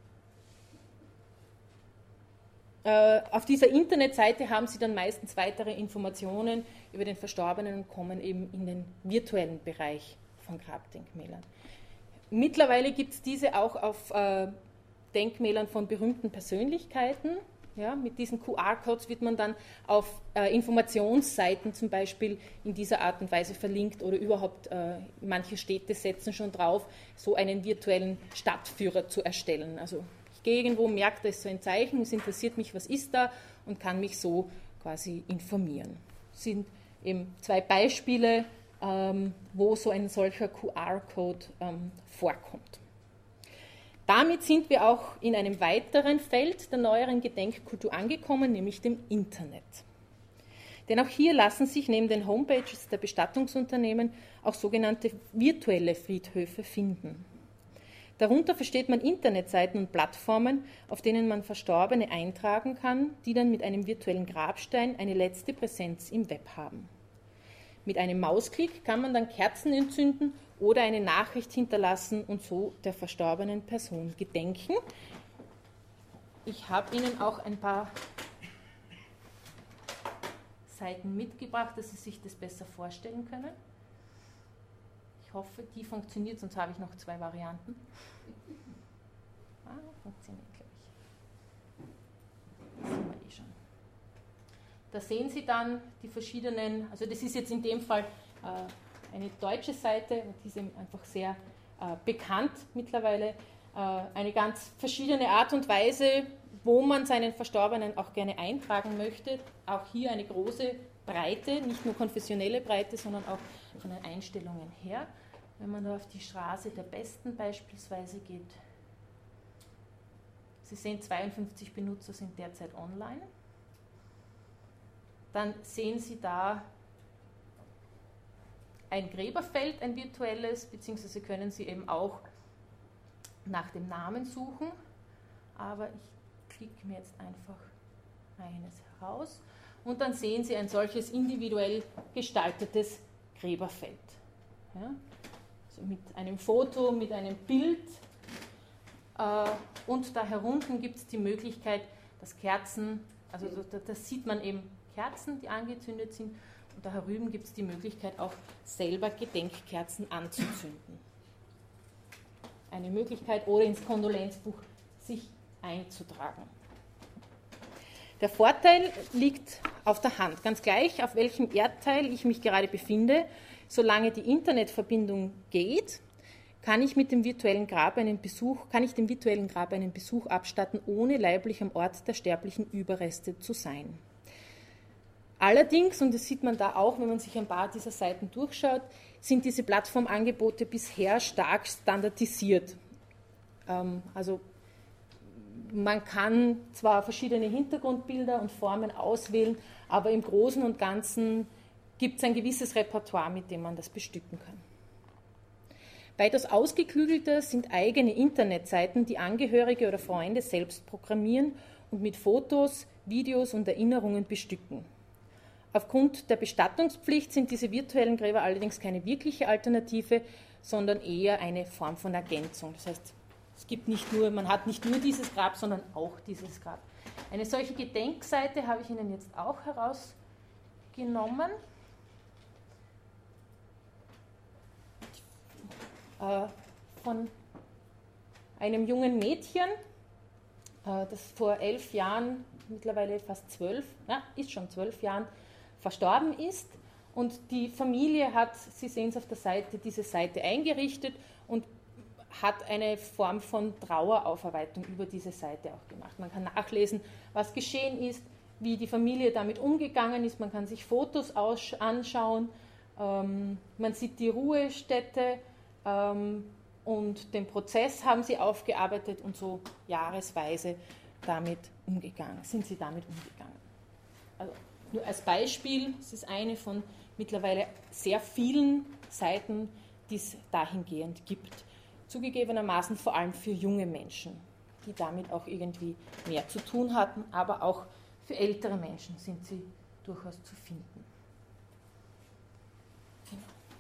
äh, auf dieser Internetseite haben Sie dann meistens weitere Informationen über den Verstorbenen und kommen eben in den virtuellen Bereich von Grabdenkmälern. Mittlerweile gibt es diese auch auf äh, Denkmälern von berühmten Persönlichkeiten. Ja, mit diesen Q R-Codes wird man dann auf äh, Informationsseiten zum Beispiel in dieser Art und Weise verlinkt oder überhaupt äh, manche Städte setzen schon drauf, so einen virtuellen Stadtführer zu erstellen. Also ich gehe irgendwo, merke, da ist so ein Zeichen, es interessiert mich, was ist da und kann mich so quasi informieren. Das sind eben zwei Beispiele, ähm, wo so ein solcher Q R-Code ähm, vorkommt. Damit sind wir auch in einem weiteren Feld der neueren Gedenkkultur angekommen, nämlich dem Internet. Denn auch hier lassen sich neben den Homepages der Bestattungsunternehmen auch sogenannte virtuelle Friedhöfe finden. Darunter versteht man Internetseiten und Plattformen, auf denen man Verstorbene eintragen kann, die dann mit einem virtuellen Grabstein eine letzte Präsenz im Web haben. Mit einem Mausklick kann man dann Kerzen entzünden oder eine Nachricht hinterlassen und so der verstorbenen Person gedenken. Ich habe Ihnen auch ein paar Seiten mitgebracht, dass Sie sich das besser vorstellen können. Ich hoffe, die funktioniert, sonst habe ich noch zwei Varianten. Ah, funktioniert, glaube ich. Das sehen wir eh schon. Da sehen Sie dann die verschiedenen, also das ist jetzt in dem Fall äh, eine deutsche Seite, die ist einfach sehr äh, bekannt mittlerweile, äh, eine ganz verschiedene Art und Weise, wo man seinen Verstorbenen auch gerne eintragen möchte. Auch hier eine große Breite, nicht nur konfessionelle Breite, sondern auch von den Einstellungen her. Wenn man da auf die Straße der Besten beispielsweise geht, Sie sehen, zweiundfünfzig Benutzer sind derzeit online. Dann sehen Sie da ein Gräberfeld, ein virtuelles, beziehungsweise können Sie eben auch nach dem Namen suchen. Aber ich klicke mir jetzt einfach eines heraus und dann sehen Sie ein solches individuell gestaltetes Gräberfeld. Ja, also mit einem Foto, mit einem Bild. Äh, und da herunten gibt es die Möglichkeit, dass Kerzen, also da, da sieht man eben Kerzen, die angezündet sind. Und da herüben gibt es die Möglichkeit, auch selber Gedenkkerzen anzuzünden. Eine Möglichkeit, oder ins Kondolenzbuch sich einzutragen. Der Vorteil liegt auf der Hand. Ganz gleich, auf welchem Erdteil ich mich gerade befinde, solange die Internetverbindung geht, kann ich mit dem virtuellen Grab einen Besuch, kann ich dem virtuellen Grab einen Besuch abstatten, ohne leiblich am Ort der sterblichen Überreste zu sein. Allerdings, und das sieht man da auch, wenn man sich ein paar dieser Seiten durchschaut, sind diese Plattformangebote bisher stark standardisiert. Ähm, also man kann zwar verschiedene Hintergrundbilder und Formen auswählen, aber im Großen und Ganzen gibt es ein gewisses Repertoire, mit dem man das bestücken kann. Weitaus ausgeklügelter sind eigene Internetseiten, die Angehörige oder Freunde selbst programmieren und mit Fotos, Videos und Erinnerungen bestücken. Aufgrund der Bestattungspflicht sind diese virtuellen Gräber allerdings keine wirkliche Alternative, sondern eher eine Form von Ergänzung. Das heißt, es gibt nicht nur, man hat nicht nur dieses Grab, sondern auch dieses Grab. Eine solche Gedenkseite habe ich Ihnen jetzt auch herausgenommen. Äh, von einem jungen Mädchen, äh, das vor elf Jahren, mittlerweile fast zwölf, ja, ist schon zwölf Jahren, verstorben ist Und die Familie hat, Sie sehen es auf der Seite, diese Seite eingerichtet und hat eine Form von Traueraufarbeitung über diese Seite auch gemacht. Man kann nachlesen, was geschehen ist, wie die Familie damit umgegangen ist. Man kann sich Fotos anschauen. Ähm, man sieht die Ruhestätte ähm, und den Prozess haben sie aufgearbeitet und so jahresweise damit umgegangen, sind sie damit umgegangen. Also nur als Beispiel, es ist eine von mittlerweile sehr vielen Seiten, die es dahingehend gibt. Zugegebenermaßen vor allem für junge Menschen, die damit auch irgendwie mehr zu tun hatten, aber auch für ältere Menschen sind sie durchaus zu finden. Genau.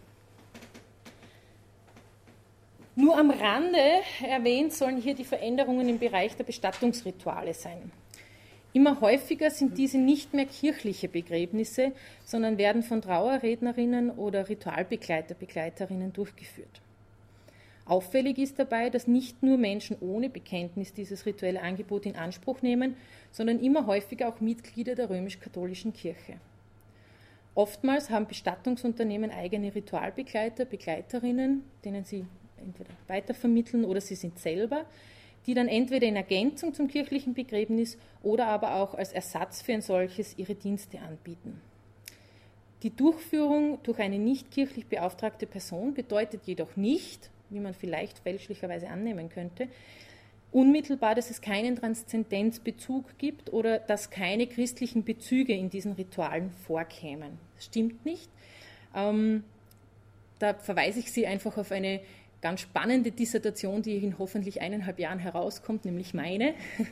Nur am Rande erwähnt sollen hier die Veränderungen im Bereich der Bestattungsrituale sein. Immer häufiger sind diese nicht mehr kirchliche Begräbnisse, sondern werden von Trauerrednerinnen oder Ritualbegleiter, Begleiterinnen durchgeführt. Auffällig ist dabei, dass nicht nur Menschen ohne Bekenntnis dieses rituelle Angebot in Anspruch nehmen, sondern immer häufiger auch Mitglieder der römisch-katholischen Kirche. Oftmals haben Bestattungsunternehmen eigene Ritualbegleiter, Begleiterinnen, denen sie entweder weitervermitteln oder sie sind selber, die dann entweder in Ergänzung zum kirchlichen Begräbnis oder aber auch als Ersatz für ein solches ihre Dienste anbieten. Die Durchführung durch eine nicht kirchlich beauftragte Person bedeutet jedoch nicht, wie man vielleicht fälschlicherweise annehmen könnte, unmittelbar, dass es keinen Transzendenzbezug gibt oder dass keine christlichen Bezüge in diesen Ritualen vorkämen. Das stimmt nicht. Ähm, da verweise ich Sie einfach auf eine ganz spannende Dissertation, die in hoffentlich eineinhalb Jahren herauskommt, nämlich meine,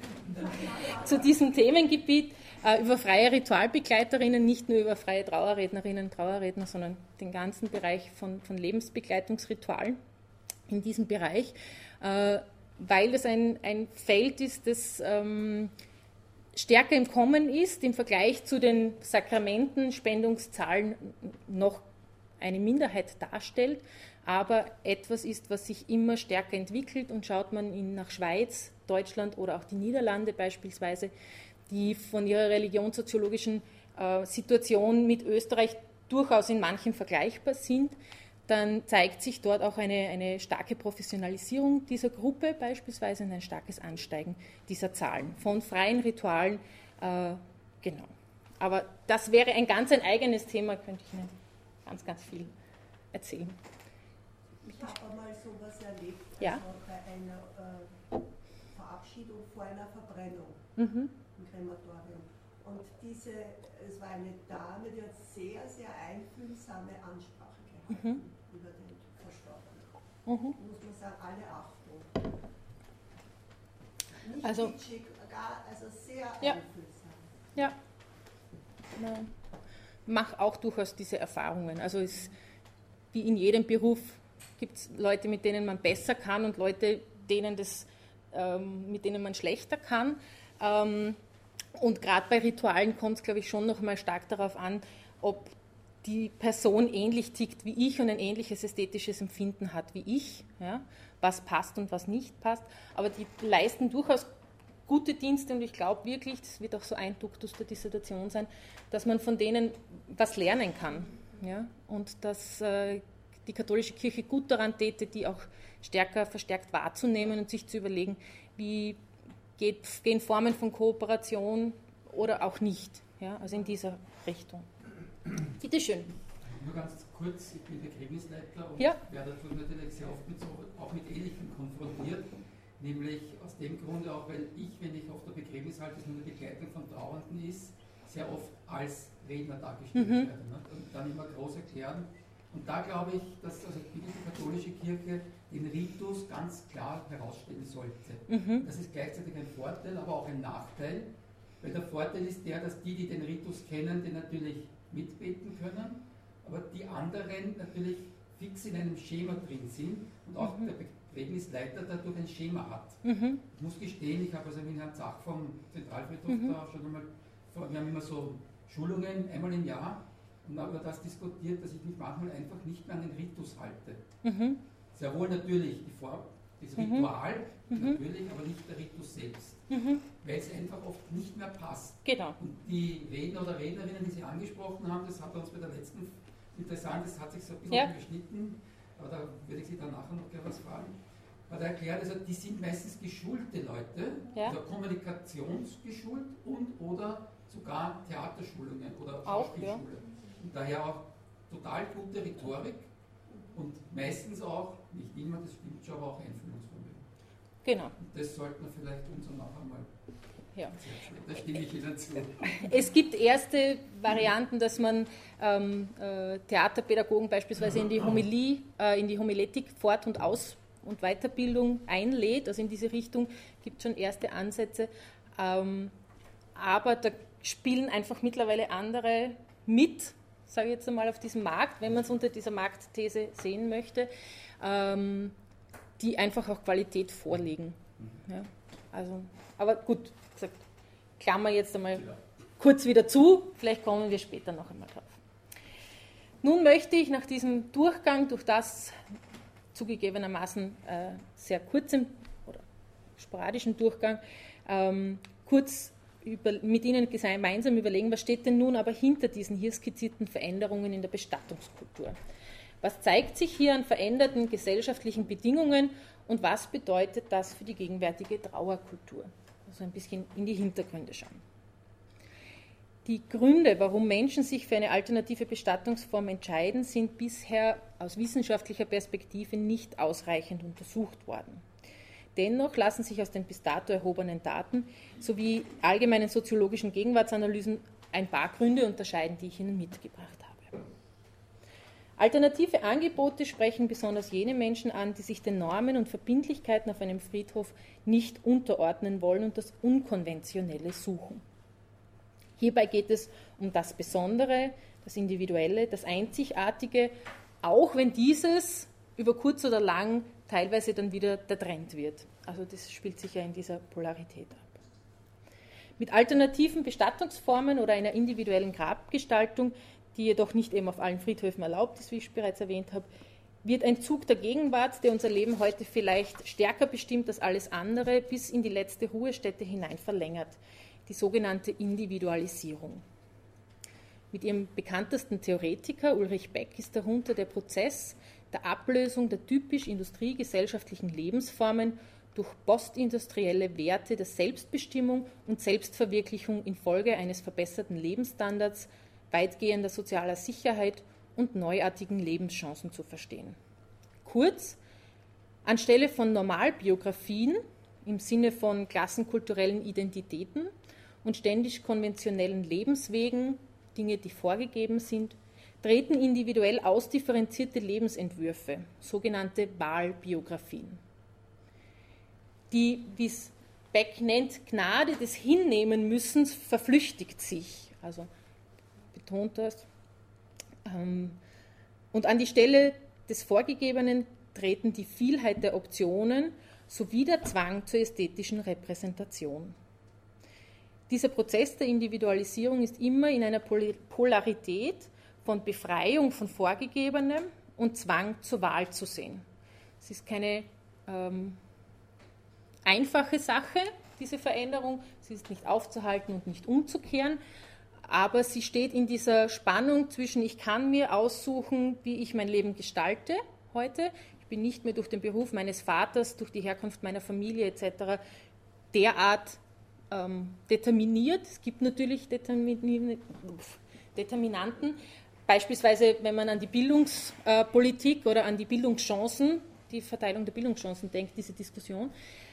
zu diesem Themengebiet äh, über freie Ritualbegleiterinnen, nicht nur über freie Trauerrednerinnen und Trauerredner, sondern den ganzen Bereich von, von Lebensbegleitungsritualen in diesem Bereich, äh, weil es ein, ein Feld ist, das ähm, stärker im Kommen ist, im Vergleich zu den Sakramenten, Spendungszahlen noch eine Minderheit darstellt, aber etwas ist, was sich immer stärker entwickelt, und schaut man in, nach Schweiz, Deutschland oder auch die Niederlande beispielsweise, die von ihrer religionssoziologischen äh, Situation mit Österreich durchaus in manchem vergleichbar sind, dann zeigt sich dort auch eine, eine starke Professionalisierung dieser Gruppe beispielsweise und ein starkes Ansteigen dieser Zahlen von freien Ritualen. Äh, genau. Aber das wäre ein ganz ein eigenes Thema, könnte ich Ihnen ganz, ganz viel erzählen. Ich habe einmal sowas erlebt, ja? also bei einer äh, Verabschiedung vor einer Verbrennung mhm. im Krematorium. Und diese, es war eine Dame, die hat sehr, sehr einfühlsame Ansprache gehalten mhm. über den Verstorbenen. Mhm. Muss man sagen, alle Achtung. Nicht also, kitschig, gar, also sehr ja. einfühlsam. Ja. ja. Mache auch durchaus diese Erfahrungen. Also es, wie in jedem Beruf gibt es Leute, mit denen man besser kann und Leute, denen das, ähm, mit denen man schlechter kann. Ähm, und gerade bei Ritualen kommt es, glaube ich, schon noch mal stark darauf an, ob die Person ähnlich tickt wie ich und ein ähnliches ästhetisches Empfinden hat wie ich, ja, was passt und was nicht passt. Aber die leisten durchaus gute Dienste, und ich glaube wirklich, das wird auch so ein Duktus der Dissertation sein, dass man von denen was lernen kann. Ja, und dass äh, die katholische Kirche gut daran täte, die auch stärker, verstärkt wahrzunehmen und sich zu überlegen, wie geht, gehen Formen von Kooperation oder auch nicht. Ja, also in dieser Richtung. Bitte schön. Nur ganz kurz, ich bin Begräbnisleiter und ja. werde natürlich sehr oft mit so, auch mit Ähnlichem konfrontiert. Nämlich aus dem Grunde auch, weil ich, wenn ich auf der Begräbnis halte, es nur eine Begleitung von Trauernden ist, sehr oft als Redner dargestellt mhm. werden. Ne? Und dann immer groß erklären. Und da glaube ich, dass also die katholische Kirche den Ritus ganz klar herausstellen sollte. Mhm. Das ist gleichzeitig ein Vorteil, aber auch ein Nachteil, weil der Vorteil ist der, dass die, die den Ritus kennen, den natürlich mitbeten können, aber die anderen natürlich fix in einem Schema drin sind und auch mhm. der Begräbnisleiter dadurch ein Schema hat. Mhm. Ich muss gestehen, ich habe also mit Herrn Zach vom Zentralfriedhof mhm. da schon einmal, wir haben immer so Schulungen einmal im Jahr und haben über das diskutiert, dass ich mich manchmal einfach nicht mehr an den Ritus halte. Mhm. Sehr wohl natürlich die Form, das mhm. Ritual, mhm. natürlich, aber nicht der Ritus selbst. Mhm. Weil es einfach oft nicht mehr passt. Genau. Und die Redner oder Rednerinnen, die Sie angesprochen haben, das hat uns bei der letzten interessant, das hat sich so ein bisschen Ja. überschnitten, aber da würde ich Sie dann nachher noch gerne was fragen. Weil er erklärt, also die sind meistens geschulte Leute, Ja. also kommunikationsgeschult und oder sogar Theaterschulungen oder Auch, Schauspielschule. ja. Und daher auch total gute Rhetorik und meistens auch, nicht immer, das stimmt schon, aber auch Einfühlungsvermögen. Genau. Und das sollten wir vielleicht uns und nachher mal. Ja. Da stimme ich Ihnen zu. Es gibt erste Varianten, dass man ähm, äh, Theaterpädagogen beispielsweise in die Homilie, äh, in die Homiletik Fort- und Aus- und Weiterbildung einlädt. Also in diese Richtung gibt es schon erste Ansätze. Ähm, aber da spielen einfach mittlerweile andere mit, sage ich jetzt einmal, auf diesem Markt, wenn man es unter dieser Marktthese sehen möchte, ähm, die einfach auch Qualität vorlegen. Ja, also, aber gut, gesagt, Klammer jetzt einmal kurz wieder zu, vielleicht kommen wir später noch einmal drauf. Nun möchte ich nach diesem Durchgang durch das zugegebenermaßen äh, sehr kurzen oder sporadischen Durchgang ähm, kurz über, mit Ihnen gemeinsam überlegen, was steht denn nun aber hinter diesen hier skizzierten Veränderungen in der Bestattungskultur. Was zeigt sich hier an veränderten gesellschaftlichen Bedingungen und was bedeutet das für die gegenwärtige Trauerkultur? Also ein bisschen in die Hintergründe schauen. Die Gründe, warum Menschen sich für eine alternative Bestattungsform entscheiden, sind bisher aus wissenschaftlicher Perspektive nicht ausreichend untersucht worden. Dennoch lassen sich aus den bis dato erhobenen Daten sowie allgemeinen soziologischen Gegenwartsanalysen ein paar Gründe unterscheiden, die ich Ihnen mitgebracht habe. Alternative Angebote sprechen besonders jene Menschen an, die sich den Normen und Verbindlichkeiten auf einem Friedhof nicht unterordnen wollen und das Unkonventionelle suchen. Hierbei geht es um das Besondere, das Individuelle, das Einzigartige, auch wenn dieses über kurz oder lang teilweise dann wieder der Trend wird. Also das spielt sich ja in dieser Polarität ab. Mit alternativen Bestattungsformen oder einer individuellen Grabgestaltung, die jedoch nicht eben auf allen Friedhöfen erlaubt ist, wie ich bereits erwähnt habe, wird ein Zug der Gegenwart, der unser Leben heute vielleicht stärker bestimmt als alles andere, bis in die letzte Ruhestätte hinein verlängert. Die sogenannte Individualisierung. Mit ihrem bekanntesten Theoretiker Ulrich Beck ist darunter der Prozess der Ablösung der typisch industriegesellschaftlichen Lebensformen durch postindustrielle Werte der Selbstbestimmung und Selbstverwirklichung infolge eines verbesserten Lebensstandards, weitgehender sozialer Sicherheit und neuartigen Lebenschancen zu verstehen. Kurz, anstelle von Normalbiografien im Sinne von klassenkulturellen Identitäten und ständig konventionellen Lebenswegen, Dinge, die vorgegeben sind, treten individuell ausdifferenzierte Lebensentwürfe, sogenannte Wahlbiografien. Die, wie es Beck nennt, Gnade des Hinnehmenmüssens verflüchtigt sich, also betont das. Und an die Stelle des Vorgegebenen treten die Vielheit der Optionen sowie der Zwang zur ästhetischen Repräsentation. Dieser Prozess der Individualisierung ist immer in einer Polarität von Befreiung von Vorgegebenem und Zwang zur Wahl zu sehen. Es ist keine ähm, einfache Sache, diese Veränderung. Sie ist nicht aufzuhalten und nicht umzukehren, aber sie steht in dieser Spannung zwischen, ich kann mir aussuchen, wie ich mein Leben gestalte heute. Ich bin nicht mehr durch den Beruf meines Vaters, durch die Herkunft meiner Familie et cetera derart ähm, determiniert. Es gibt natürlich Determin- Determinanten, beispielsweise wenn man an die Bildungspolitik oder an die Bildungschancen, die Verteilung der Bildungschancen denkt, diese Diskussion.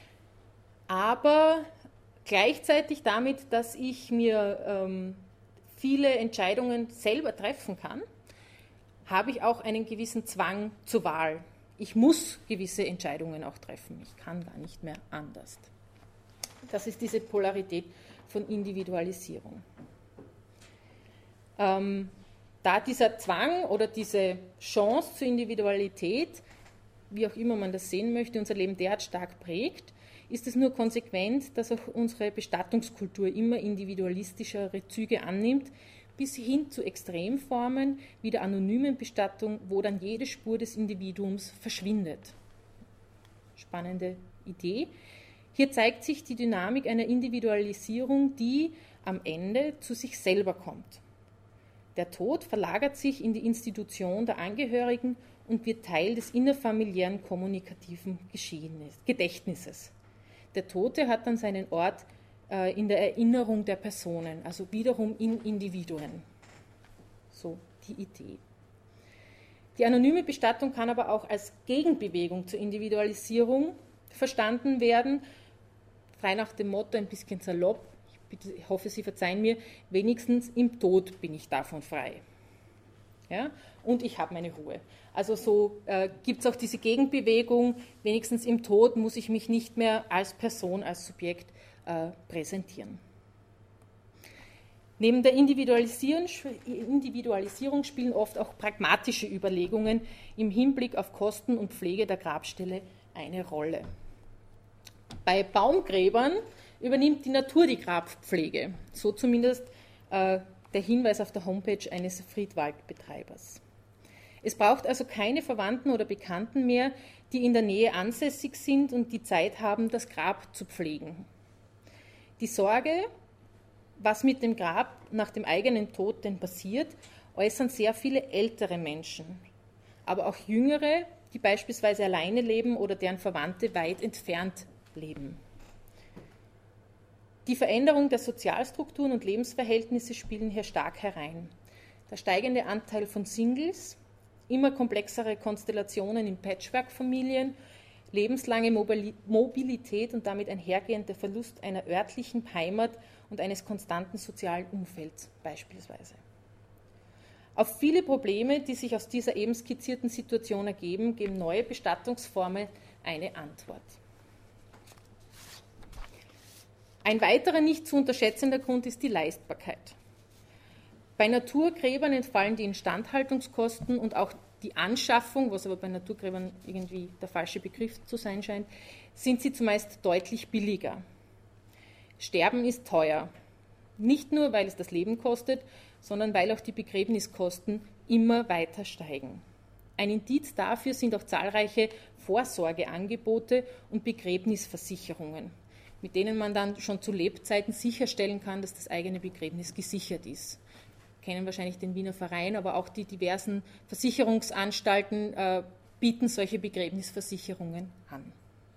Aber gleichzeitig damit, dass ich mir ähm, viele Entscheidungen selber treffen kann, habe ich auch einen gewissen Zwang zur Wahl. Ich muss gewisse Entscheidungen auch treffen. Ich kann gar nicht mehr anders. Das ist diese Polarität von Individualisierung. Ähm, da dieser Zwang oder diese Chance zur Individualität, wie auch immer man das sehen möchte, unser Leben derart stark prägt, ist es nur konsequent, dass auch unsere Bestattungskultur immer individualistischere Züge annimmt, bis hin zu Extremformen wie der anonymen Bestattung, wo dann jede Spur des Individuums verschwindet. Spannende Idee. Hier zeigt sich die Dynamik einer Individualisierung, die am Ende zu sich selber kommt. Der Tod verlagert sich in die Institution der Angehörigen und wird Teil des innerfamiliären kommunikativen Gedächtnisses. Der Tote hat dann seinen Ort äh, in der Erinnerung der Personen, also wiederum in Individuen. So die Idee. Die anonyme Bestattung kann aber auch als Gegenbewegung zur Individualisierung verstanden werden, frei nach dem Motto, ein bisschen salopp, ich, bitte, ich hoffe, Sie verzeihen mir, wenigstens im Tod bin ich davon frei. Ja? Und ich habe meine Ruhe. Also so äh, gibt es auch diese Gegenbewegung, wenigstens im Tod muss ich mich nicht mehr als Person, als Subjekt äh, präsentieren. Neben der Individualisierung spielen oft auch pragmatische Überlegungen im Hinblick auf Kosten und Pflege der Grabstelle eine Rolle. Bei Baumgräbern übernimmt die Natur die Grabpflege, so zumindest äh, der Hinweis auf der Homepage eines Friedwaldbetreibers. Es braucht also keine Verwandten oder Bekannten mehr, die in der Nähe ansässig sind und die Zeit haben, das Grab zu pflegen. Die Sorge, was mit dem Grab nach dem eigenen Tod denn passiert, äußern sehr viele ältere Menschen, aber auch jüngere, die beispielsweise alleine leben oder deren Verwandte weit entfernt leben. Die Veränderung der Sozialstrukturen und Lebensverhältnisse spielen hier stark herein. Der steigende Anteil von Singles, immer komplexere Konstellationen in Patchwork-Familien, lebenslange Mobilität und damit einhergehend der Verlust einer örtlichen Heimat und eines konstanten sozialen Umfelds beispielsweise. Auf viele Probleme, die sich aus dieser eben skizzierten Situation ergeben, geben neue Bestattungsformen eine Antwort. Ein weiterer nicht zu unterschätzender Grund ist die Leistbarkeit. Bei Naturgräbern entfallen die Instandhaltungskosten und auch die Anschaffung, was aber bei Naturgräbern irgendwie der falsche Begriff zu sein scheint, sind sie zumeist deutlich billiger. Sterben ist teuer. Nicht nur, weil es das Leben kostet, sondern weil auch die Begräbniskosten immer weiter steigen. Ein Indiz dafür sind auch zahlreiche Vorsorgeangebote und Begräbnisversicherungen, mit denen man dann schon zu Lebzeiten sicherstellen kann, dass das eigene Begräbnis gesichert ist. Sie kennen wahrscheinlich den Wiener Verein, aber auch die diversen Versicherungsanstalten äh, bieten solche Begräbnisversicherungen an.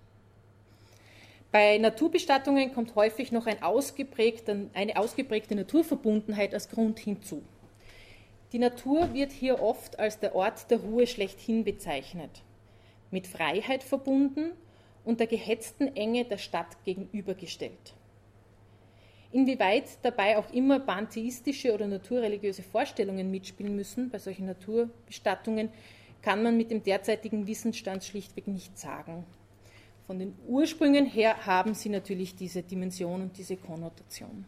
Bei Naturbestattungen kommt häufig noch ein ausgeprägter, eine ausgeprägte Naturverbundenheit als Grund hinzu. Die Natur wird hier oft als der Ort der Ruhe schlechthin bezeichnet, mit Freiheit verbunden und der gehetzten Enge der Stadt gegenübergestellt. Inwieweit dabei auch immer pantheistische oder naturreligiöse Vorstellungen mitspielen müssen bei solchen Naturbestattungen, kann man mit dem derzeitigen Wissensstand schlichtweg nicht sagen. Von den Ursprüngen her haben sie natürlich diese Dimension und diese Konnotation.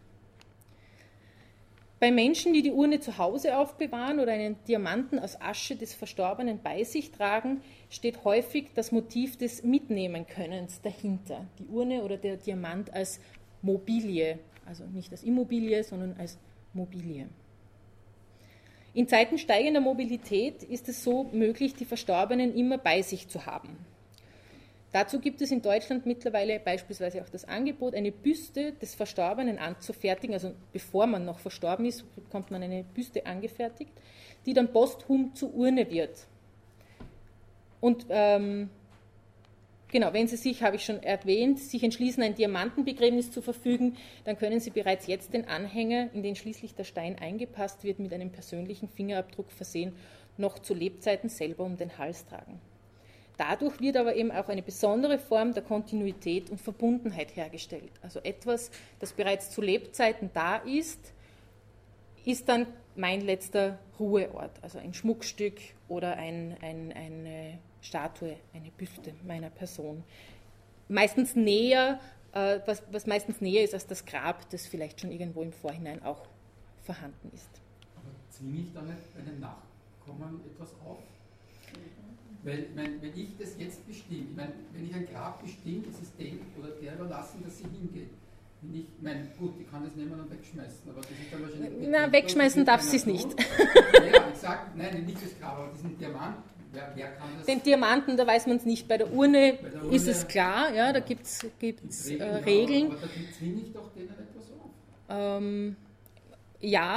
Bei Menschen, die die Urne zu Hause aufbewahren oder einen Diamanten aus Asche des Verstorbenen bei sich tragen, steht häufig das Motiv des Mitnehmen-Könnens dahinter. Die Urne oder der Diamant als Mobilie, also nicht als Immobilie, sondern als Mobilie. In Zeiten steigender Mobilität ist es so möglich, die Verstorbenen immer bei sich zu haben. Dazu gibt es in Deutschland mittlerweile beispielsweise auch das Angebot, eine Büste des Verstorbenen anzufertigen. Also bevor man noch verstorben ist, bekommt man eine Büste angefertigt, die dann posthum zur Urne wird. Und ähm, genau, wenn Sie sich, habe ich schon erwähnt, sich entschließen, ein Diamantenbegräbnis zu verfügen, dann können Sie bereits jetzt den Anhänger, in den schließlich der Stein eingepasst wird, mit einem persönlichen Fingerabdruck versehen, noch zu Lebzeiten selber um den Hals tragen. Dadurch wird aber eben auch eine besondere Form der Kontinuität und Verbundenheit hergestellt. Also etwas, das bereits zu Lebzeiten da ist, ist dann mein letzter Ruheort. Also ein Schmuckstück oder ein, ein, eine Statue, eine Büste meiner Person. Meistens näher, äh, was, was meistens näher ist als das Grab, das vielleicht schon irgendwo im Vorhinein auch vorhanden ist. Aber zwinge ich da nicht bei den Nachkommen etwas auf? Weil, ich mein, wenn ich das jetzt bestimme, ich mein, wenn ich ein Grab bestimme, ist es dem oder der überlassen, dass sie hingehen. Ich mein, gut, ich kann das nehmen und wegschmeißen, aber das ist dann wahrscheinlich... Na, wegschmeißen darf sie es nicht. Ja, ich sage, nein, nicht das Grab, aber diesen Diamant, wer, wer kann das... Den Diamanten, da weiß man es nicht. Bei der Urne, Bei der Urne ist es klar, ja, da gibt es Regeln. Äh, Regeln. Aber da zwinge ich doch denen etwas auf. Ähm, ja,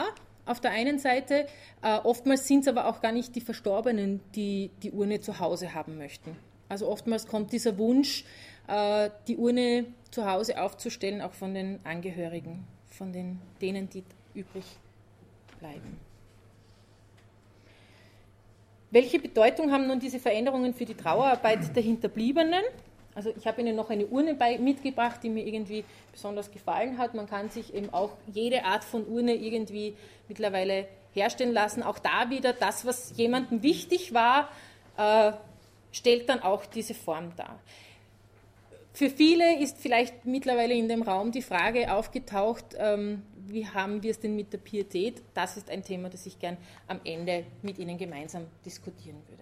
auf der einen Seite. Äh, oftmals sind es aber auch gar nicht die Verstorbenen, die die Urne zu Hause haben möchten. Also oftmals kommt dieser Wunsch, äh, die Urne zu Hause aufzustellen, auch von den Angehörigen, von den, denen, die übrig bleiben. Welche Bedeutung haben nun diese Veränderungen für die Trauerarbeit der Hinterbliebenen? Also ich habe Ihnen noch eine Urne bei, mitgebracht, die mir irgendwie besonders gefallen hat. Man kann sich eben auch jede Art von Urne irgendwie mittlerweile herstellen lassen. Auch da wieder das, was jemandem wichtig war, äh, stellt dann auch diese Form dar. Für viele ist vielleicht mittlerweile in dem Raum die Frage aufgetaucht, ähm, wie haben wir es denn mit der Pietät? Das ist ein Thema, das ich gern am Ende mit Ihnen gemeinsam diskutieren würde.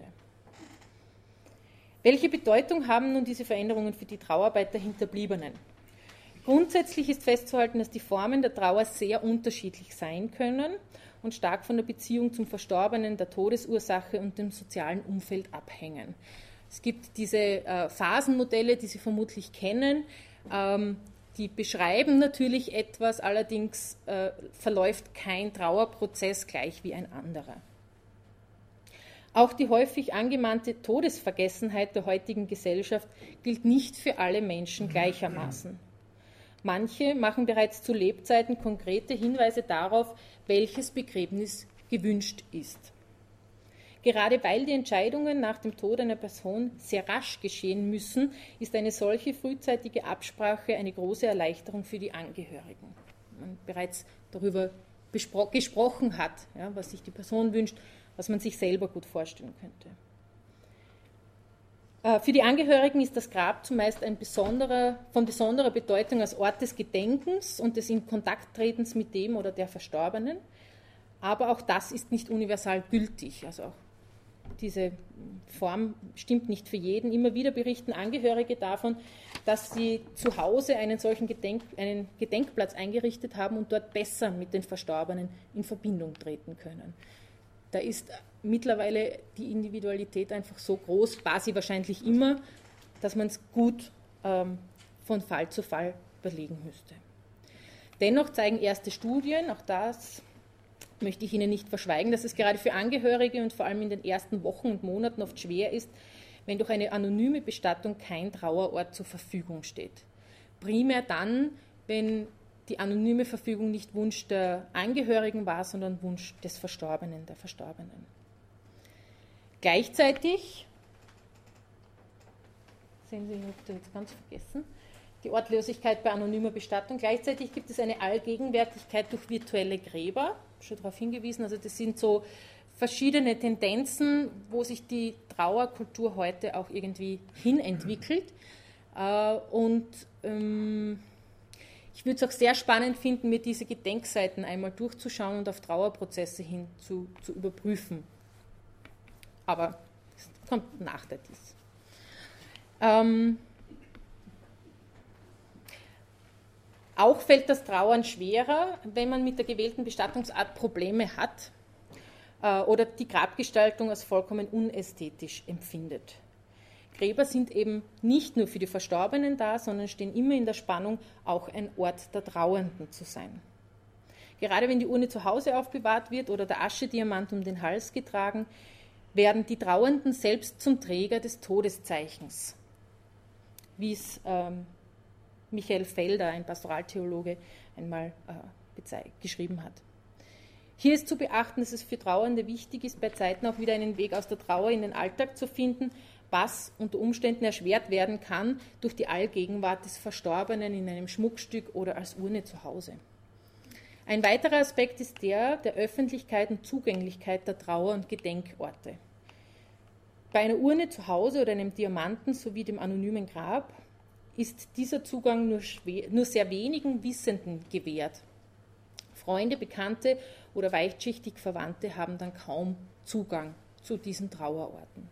Welche Bedeutung haben nun diese Veränderungen für die Trauerarbeit der Hinterbliebenen? Grundsätzlich ist festzuhalten, dass die Formen der Trauer sehr unterschiedlich sein können und stark von der Beziehung zum Verstorbenen, der Todesursache und dem sozialen Umfeld abhängen. Es gibt diese äh, Phasenmodelle, die Sie vermutlich kennen, ähm, die beschreiben natürlich etwas, allerdings äh, verläuft kein Trauerprozess gleich wie ein anderer. Auch die häufig angemahnte Todesvergessenheit der heutigen Gesellschaft gilt nicht für alle Menschen gleichermaßen. Manche machen bereits zu Lebzeiten konkrete Hinweise darauf, welches Begräbnis gewünscht ist. Gerade weil die Entscheidungen nach dem Tod einer Person sehr rasch geschehen müssen, ist eine solche frühzeitige Absprache eine große Erleichterung für die Angehörigen. Wenn man bereits darüber gesprochen hat, ja, was sich die Person wünscht, was man sich selber gut vorstellen könnte. Äh, für die Angehörigen ist das Grab zumeist ein besonderer, von besonderer Bedeutung als Ort des Gedenkens und des Inkontakttretens mit dem oder der Verstorbenen. Aber auch das ist nicht universal gültig. Also auch diese Form stimmt nicht für jeden. Immer wieder berichten Angehörige davon, dass sie zu Hause einen solchen Gedenk, einen Gedenkplatz eingerichtet haben und dort besser mit den Verstorbenen in Verbindung treten können. Da ist mittlerweile die Individualität einfach so groß, war sie wahrscheinlich immer, dass man es gut ähm, von Fall zu Fall überlegen müsste. Dennoch zeigen erste Studien, auch das möchte ich Ihnen nicht verschweigen, dass es gerade für Angehörige und vor allem in den ersten Wochen und Monaten oft schwer ist, wenn durch eine anonyme Bestattung kein Trauerort zur Verfügung steht. Primär dann, wenn die anonyme Verfügung nicht Wunsch der Angehörigen war, sondern Wunsch des Verstorbenen, der Verstorbenen. Gleichzeitig, sehen Sie, ich habe das jetzt ganz vergessen, die Ortlosigkeit bei anonymer Bestattung. Gleichzeitig gibt es eine Allgegenwärtigkeit durch virtuelle Gräber, schon darauf hingewiesen, also das sind so verschiedene Tendenzen, wo sich die Trauerkultur heute auch irgendwie hinentwickelt. Und ähm, ich würde es auch sehr spannend finden, mir diese Gedenkseiten einmal durchzuschauen und auf Trauerprozesse hin zu, zu überprüfen. Aber es kommt nach der Dies. Ähm, Auch fällt das Trauern schwerer, wenn man mit der gewählten Bestattungsart Probleme hat äh, oder die Grabgestaltung als vollkommen unästhetisch empfindet. Gräber sind eben nicht nur für die Verstorbenen da, sondern stehen immer in der Spannung, auch ein Ort der Trauernden zu sein. Gerade wenn die Urne zu Hause aufbewahrt wird oder der Aschediamant um den Hals getragen, werden die Trauernden selbst zum Träger des Todeszeichens, wie es ähm, Michael Felder, ein Pastoraltheologe, einmal äh, geschrieben hat. Hier ist zu beachten, dass es für Trauernde wichtig ist, bei Zeiten auch wieder einen Weg aus der Trauer in den Alltag zu finden, was unter Umständen erschwert werden kann durch die Allgegenwart des Verstorbenen in einem Schmuckstück oder als Urne zu Hause. Ein weiterer Aspekt ist der der Öffentlichkeit und Zugänglichkeit der Trauer- und Gedenkorte. Bei einer Urne zu Hause oder einem Diamanten sowie dem anonymen Grab ist dieser Zugang nur, schwer, nur sehr wenigen Wissenden gewährt. Freunde, Bekannte oder weitschichtig Verwandte haben dann kaum Zugang zu diesen Trauerorten.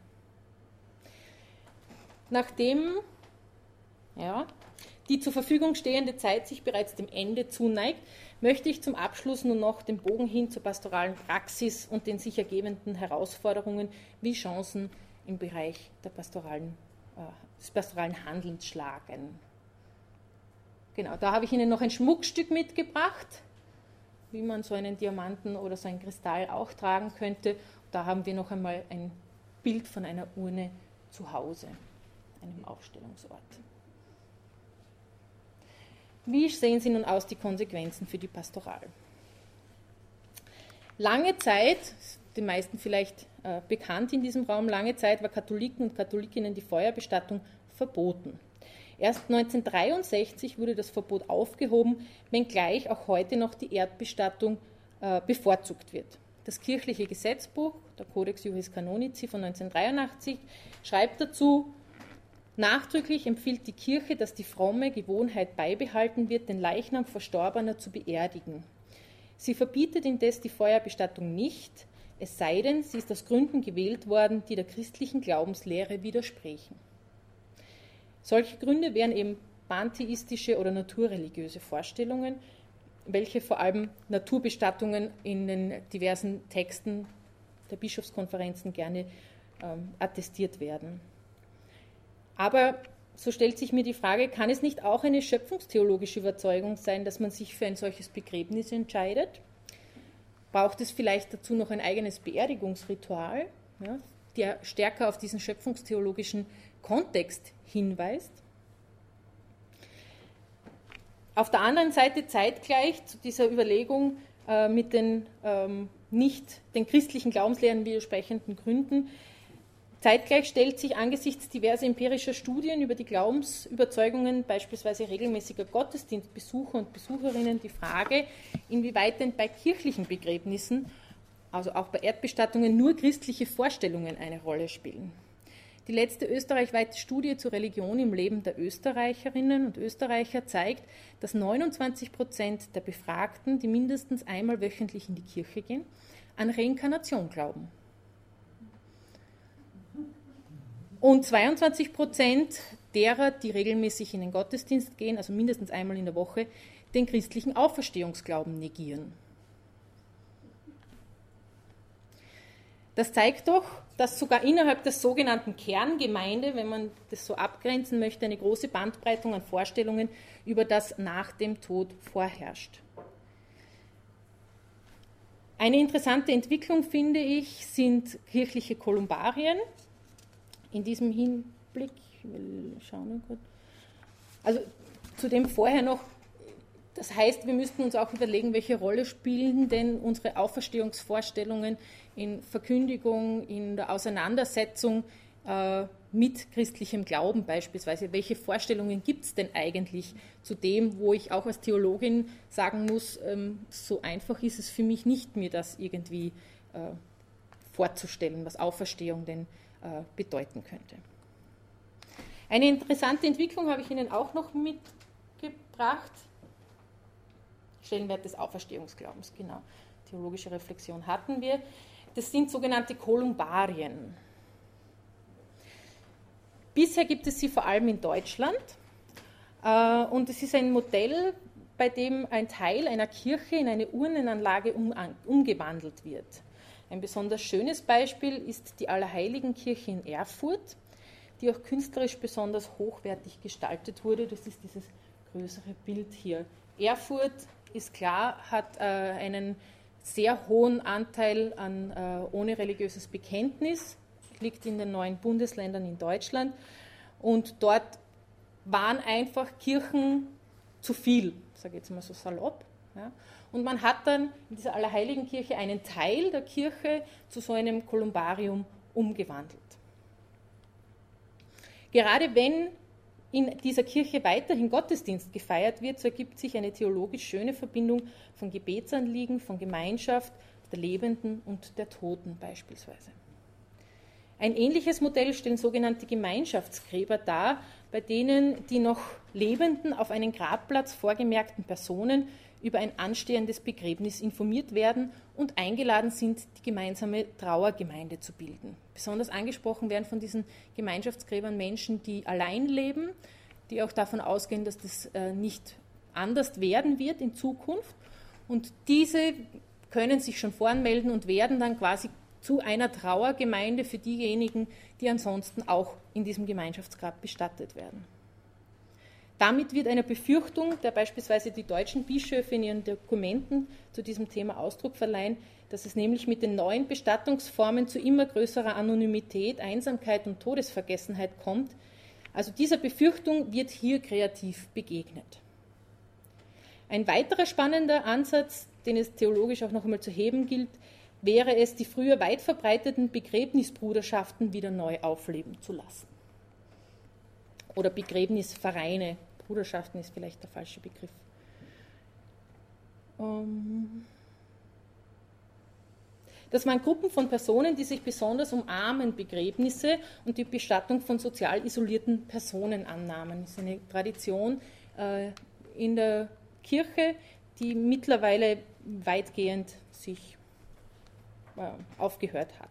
Nachdem ja, die zur Verfügung stehende Zeit sich bereits dem Ende zuneigt, möchte ich zum Abschluss nur noch den Bogen hin zur pastoralen Praxis und den sich ergebenden Herausforderungen wie Chancen im Bereich der pastoralen des pastoralen Handelns schlagen. Genau, da habe ich Ihnen noch ein Schmuckstück mitgebracht. wie man so einen Diamanten oder so ein Kristall auch tragen könnte. Da haben wir noch einmal ein Bild von einer Urne zu Hause, einem Aufstellungsort. Wie sehen Sie nun aus die Konsequenzen für die Pastoral? Lange Zeit, den meisten vielleicht äh, bekannt in diesem Raum, lange Zeit war Katholiken und Katholikinnen die Feuerbestattung verboten. Erst neunzehnhundertdreiundsechzig wurde das Verbot aufgehoben, wenngleich auch heute noch die Erdbestattung äh, bevorzugt wird. Das kirchliche Gesetzbuch, der Codex Iuris Canonici von neunzehnhundertdreiundachtzig, schreibt dazu: Nachdrücklich empfiehlt die Kirche, dass die fromme Gewohnheit beibehalten wird, den Leichnam Verstorbener zu beerdigen. Sie verbietet indes die Feuerbestattung nicht, es sei denn, sie ist aus Gründen gewählt worden, die der christlichen Glaubenslehre widersprechen. Solche Gründe wären eben pantheistische oder naturreligiöse Vorstellungen, welche vor allem Naturbestattungen in den diversen Texten der Bischofskonferenzen gerne ähm, attestiert werden. Aber so stellt sich mir die Frage, kann es nicht auch eine schöpfungstheologische Überzeugung sein, dass man sich für ein solches Begräbnis entscheidet? Braucht es vielleicht dazu noch ein eigenes Beerdigungsritual, ja, der stärker auf diesen schöpfungstheologischen Kontext hinweist? Auf der anderen Seite zeitgleich zu dieser Überlegung äh, mit den ähm, nicht den christlichen Glaubenslehren widersprechenden Gründen, zeitgleich stellt sich angesichts diverser empirischer Studien über die Glaubensüberzeugungen, beispielsweise regelmäßiger Gottesdienstbesucher und Besucherinnen, die Frage, inwieweit denn bei kirchlichen Begräbnissen, also auch bei Erdbestattungen, nur christliche Vorstellungen eine Rolle spielen. Die letzte österreichweite Studie zur Religion im Leben der Österreicherinnen und Österreicher zeigt, dass neunundzwanzig Prozent der Befragten, die mindestens einmal wöchentlich in die Kirche gehen, an Reinkarnation glauben. Und zweiundzwanzig Prozent derer, die regelmäßig in den Gottesdienst gehen, also mindestens einmal in der Woche, den christlichen Auferstehungsglauben negieren. Das zeigt doch, dass sogar innerhalb der sogenannten Kerngemeinde, wenn man das so abgrenzen möchte, eine große Bandbreite an Vorstellungen über das nach dem Tod vorherrscht. Eine interessante Entwicklung, finde ich, sind kirchliche Kolumbarien. In diesem Hinblick, ich will schauen kurz. Also zudem vorher noch, das heißt, wir müssten uns auch überlegen, welche Rolle spielen denn unsere Auferstehungsvorstellungen in Verkündigung, in der Auseinandersetzung äh, mit christlichem Glauben beispielsweise. Welche Vorstellungen gibt es denn eigentlich zu dem, wo ich auch als Theologin sagen muss, ähm, so einfach ist es für mich nicht, mir das irgendwie äh, vorzustellen, was Auferstehung denn äh, bedeuten könnte. Eine interessante Entwicklung habe ich Ihnen auch noch mitgebracht. Stellenwert des Auferstehungsglaubens, genau. Theologische Reflexion hatten wir. Das sind sogenannte Kolumbarien. Bisher gibt es sie vor allem in Deutschland. Und es ist ein Modell, bei dem ein Teil einer Kirche in eine Urnenanlage um, umgewandelt wird. Ein besonders schönes Beispiel ist die Allerheiligenkirche in Erfurt, die auch künstlerisch besonders hochwertig gestaltet wurde. Das ist dieses größere Bild hier. Erfurt, ist klar, hat äh, einen sehr hohen Anteil an äh, ohne religiöses Bekenntnis, liegt in den neuen Bundesländern in Deutschland, und dort waren einfach Kirchen zu viel, sage ich jetzt mal so salopp. Ja. Und man hat dann in dieser Allerheiligenkirche einen Teil der Kirche zu so einem Kolumbarium umgewandelt. Gerade wenn in dieser Kirche weiterhin Gottesdienst gefeiert wird, so ergibt sich eine theologisch schöne Verbindung von Gebetsanliegen, von Gemeinschaft der Lebenden und der Toten beispielsweise. Ein ähnliches Modell stellen sogenannte Gemeinschaftsgräber dar, bei denen die noch lebenden, auf einen Grabplatz vorgemerkten Personen über ein anstehendes Begräbnis informiert werden und eingeladen sind, die gemeinsame Trauergemeinde zu bilden. Besonders angesprochen werden von diesen Gemeinschaftsgräbern Menschen, die allein leben, die auch davon ausgehen, dass das nicht anders werden wird in Zukunft. Und diese können sich schon voranmelden und werden dann quasi zu einer Trauergemeinde für diejenigen, die ansonsten auch in diesem Gemeinschaftsgrab bestattet werden. Damit wird einer Befürchtung, der beispielsweise die deutschen Bischöfe in ihren Dokumenten zu diesem Thema Ausdruck verleihen, dass es nämlich mit den neuen Bestattungsformen zu immer größerer Anonymität, Einsamkeit und Todesvergessenheit kommt. Also dieser Befürchtung wird hier kreativ begegnet. Ein weiterer spannender Ansatz, den es theologisch auch noch einmal zu heben gilt, wäre es, die früher weit verbreiteten Begräbnisbruderschaften wieder neu aufleben zu lassen. Oder Begräbnisvereine. Bruderschaften ist vielleicht der falsche Begriff. Das waren Gruppen von Personen, die sich besonders um Armenbegräbnisse und die Bestattung von sozial isolierten Personen annahmen. Das ist eine Tradition äh, in der Kirche, die mittlerweile weitgehend sich äh, aufgehört hat.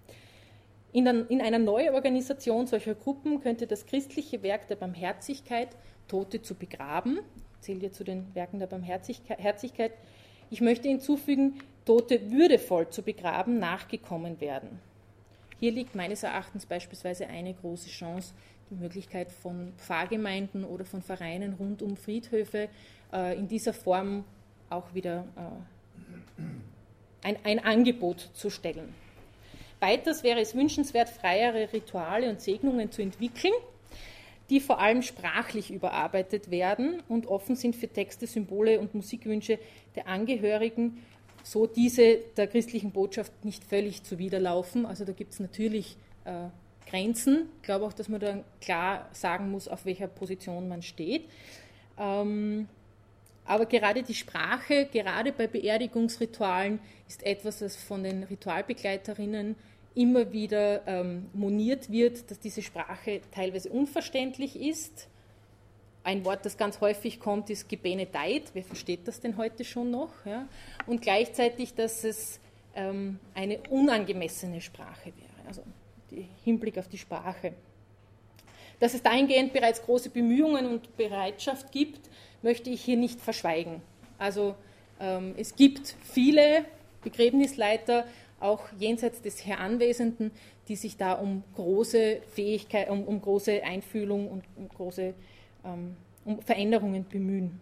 In, der, in einer Neuorganisation solcher Gruppen könnte das christliche Werk der Barmherzigkeit, Tote zu begraben, zählt ja zu den Werken der Barmherzigkeit, ich möchte hinzufügen, Tote würdevoll zu begraben, nachgekommen werden. Hier liegt meines Erachtens beispielsweise eine große Chance, die Möglichkeit von Pfarrgemeinden oder von Vereinen rund um Friedhöfe äh, in dieser Form auch wieder äh, ein, ein Angebot zu stellen. Weiters wäre es wünschenswert, freiere Rituale und Segnungen zu entwickeln, die vor allem sprachlich überarbeitet werden und offen sind für Texte, Symbole und Musikwünsche der Angehörigen, so diese der christlichen Botschaft nicht völlig zuwiderlaufen. Also da gibt es natürlich äh, Grenzen. Ich glaube auch, dass man da klar sagen muss, auf welcher Position man steht. Ähm, aber gerade die Sprache, gerade bei Beerdigungsritualen, ist etwas, das von den Ritualbegleiterinnen immer wieder ähm, moniert wird, dass diese Sprache teilweise unverständlich ist. Ein Wort, das ganz häufig kommt, ist gebenedeit. Wer versteht das denn heute schon noch? Ja? Und gleichzeitig, dass es ähm, eine unangemessene Sprache wäre, also im Hinblick auf die Sprache. Dass es dahingehend bereits große Bemühungen und Bereitschaft gibt, möchte ich hier nicht verschweigen. Also ähm, es gibt viele Begräbnisleiter, auch jenseits des Herr Anwesenden, die sich da um große Fähigkeit, um, um große Einfühlung und um große ähm, um Veränderungen bemühen.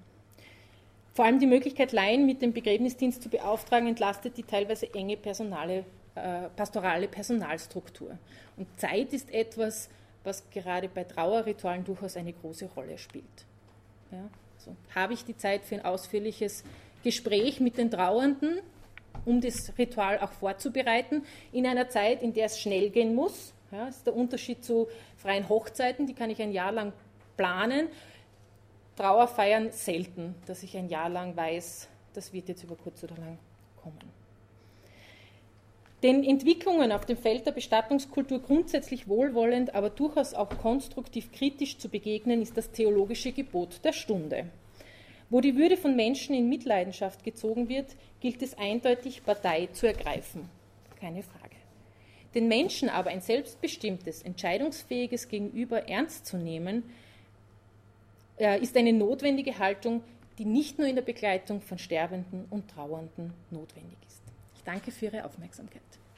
Vor allem die Möglichkeit, Laien mit dem Begräbnisdienst zu beauftragen, entlastet die teilweise enge personale, äh, pastorale Personalstruktur. Und Zeit ist etwas, was gerade bei Trauerritualen durchaus eine große Rolle spielt. Ja, also habe ich die Zeit für ein ausführliches Gespräch mit den Trauernden, um das Ritual auch vorzubereiten, in einer Zeit, in der es schnell gehen muss. Ja, das ist der Unterschied zu freien Hochzeiten, die kann ich ein Jahr lang planen. Trauerfeiern selten, dass ich ein Jahr lang weiß, das wird jetzt über kurz oder lang kommen. Den Entwicklungen auf dem Feld der Bestattungskultur grundsätzlich wohlwollend, aber durchaus auch konstruktiv kritisch zu begegnen, ist das theologische Gebot der Stunde. Wo die Würde von Menschen in Mitleidenschaft gezogen wird, gilt es eindeutig, Partei zu ergreifen. Keine Frage. Den Menschen aber ein selbstbestimmtes, entscheidungsfähiges Gegenüber ernst zu nehmen, ist eine notwendige Haltung, die nicht nur in der Begleitung von Sterbenden und Trauernden notwendig ist. Ich danke für Ihre Aufmerksamkeit.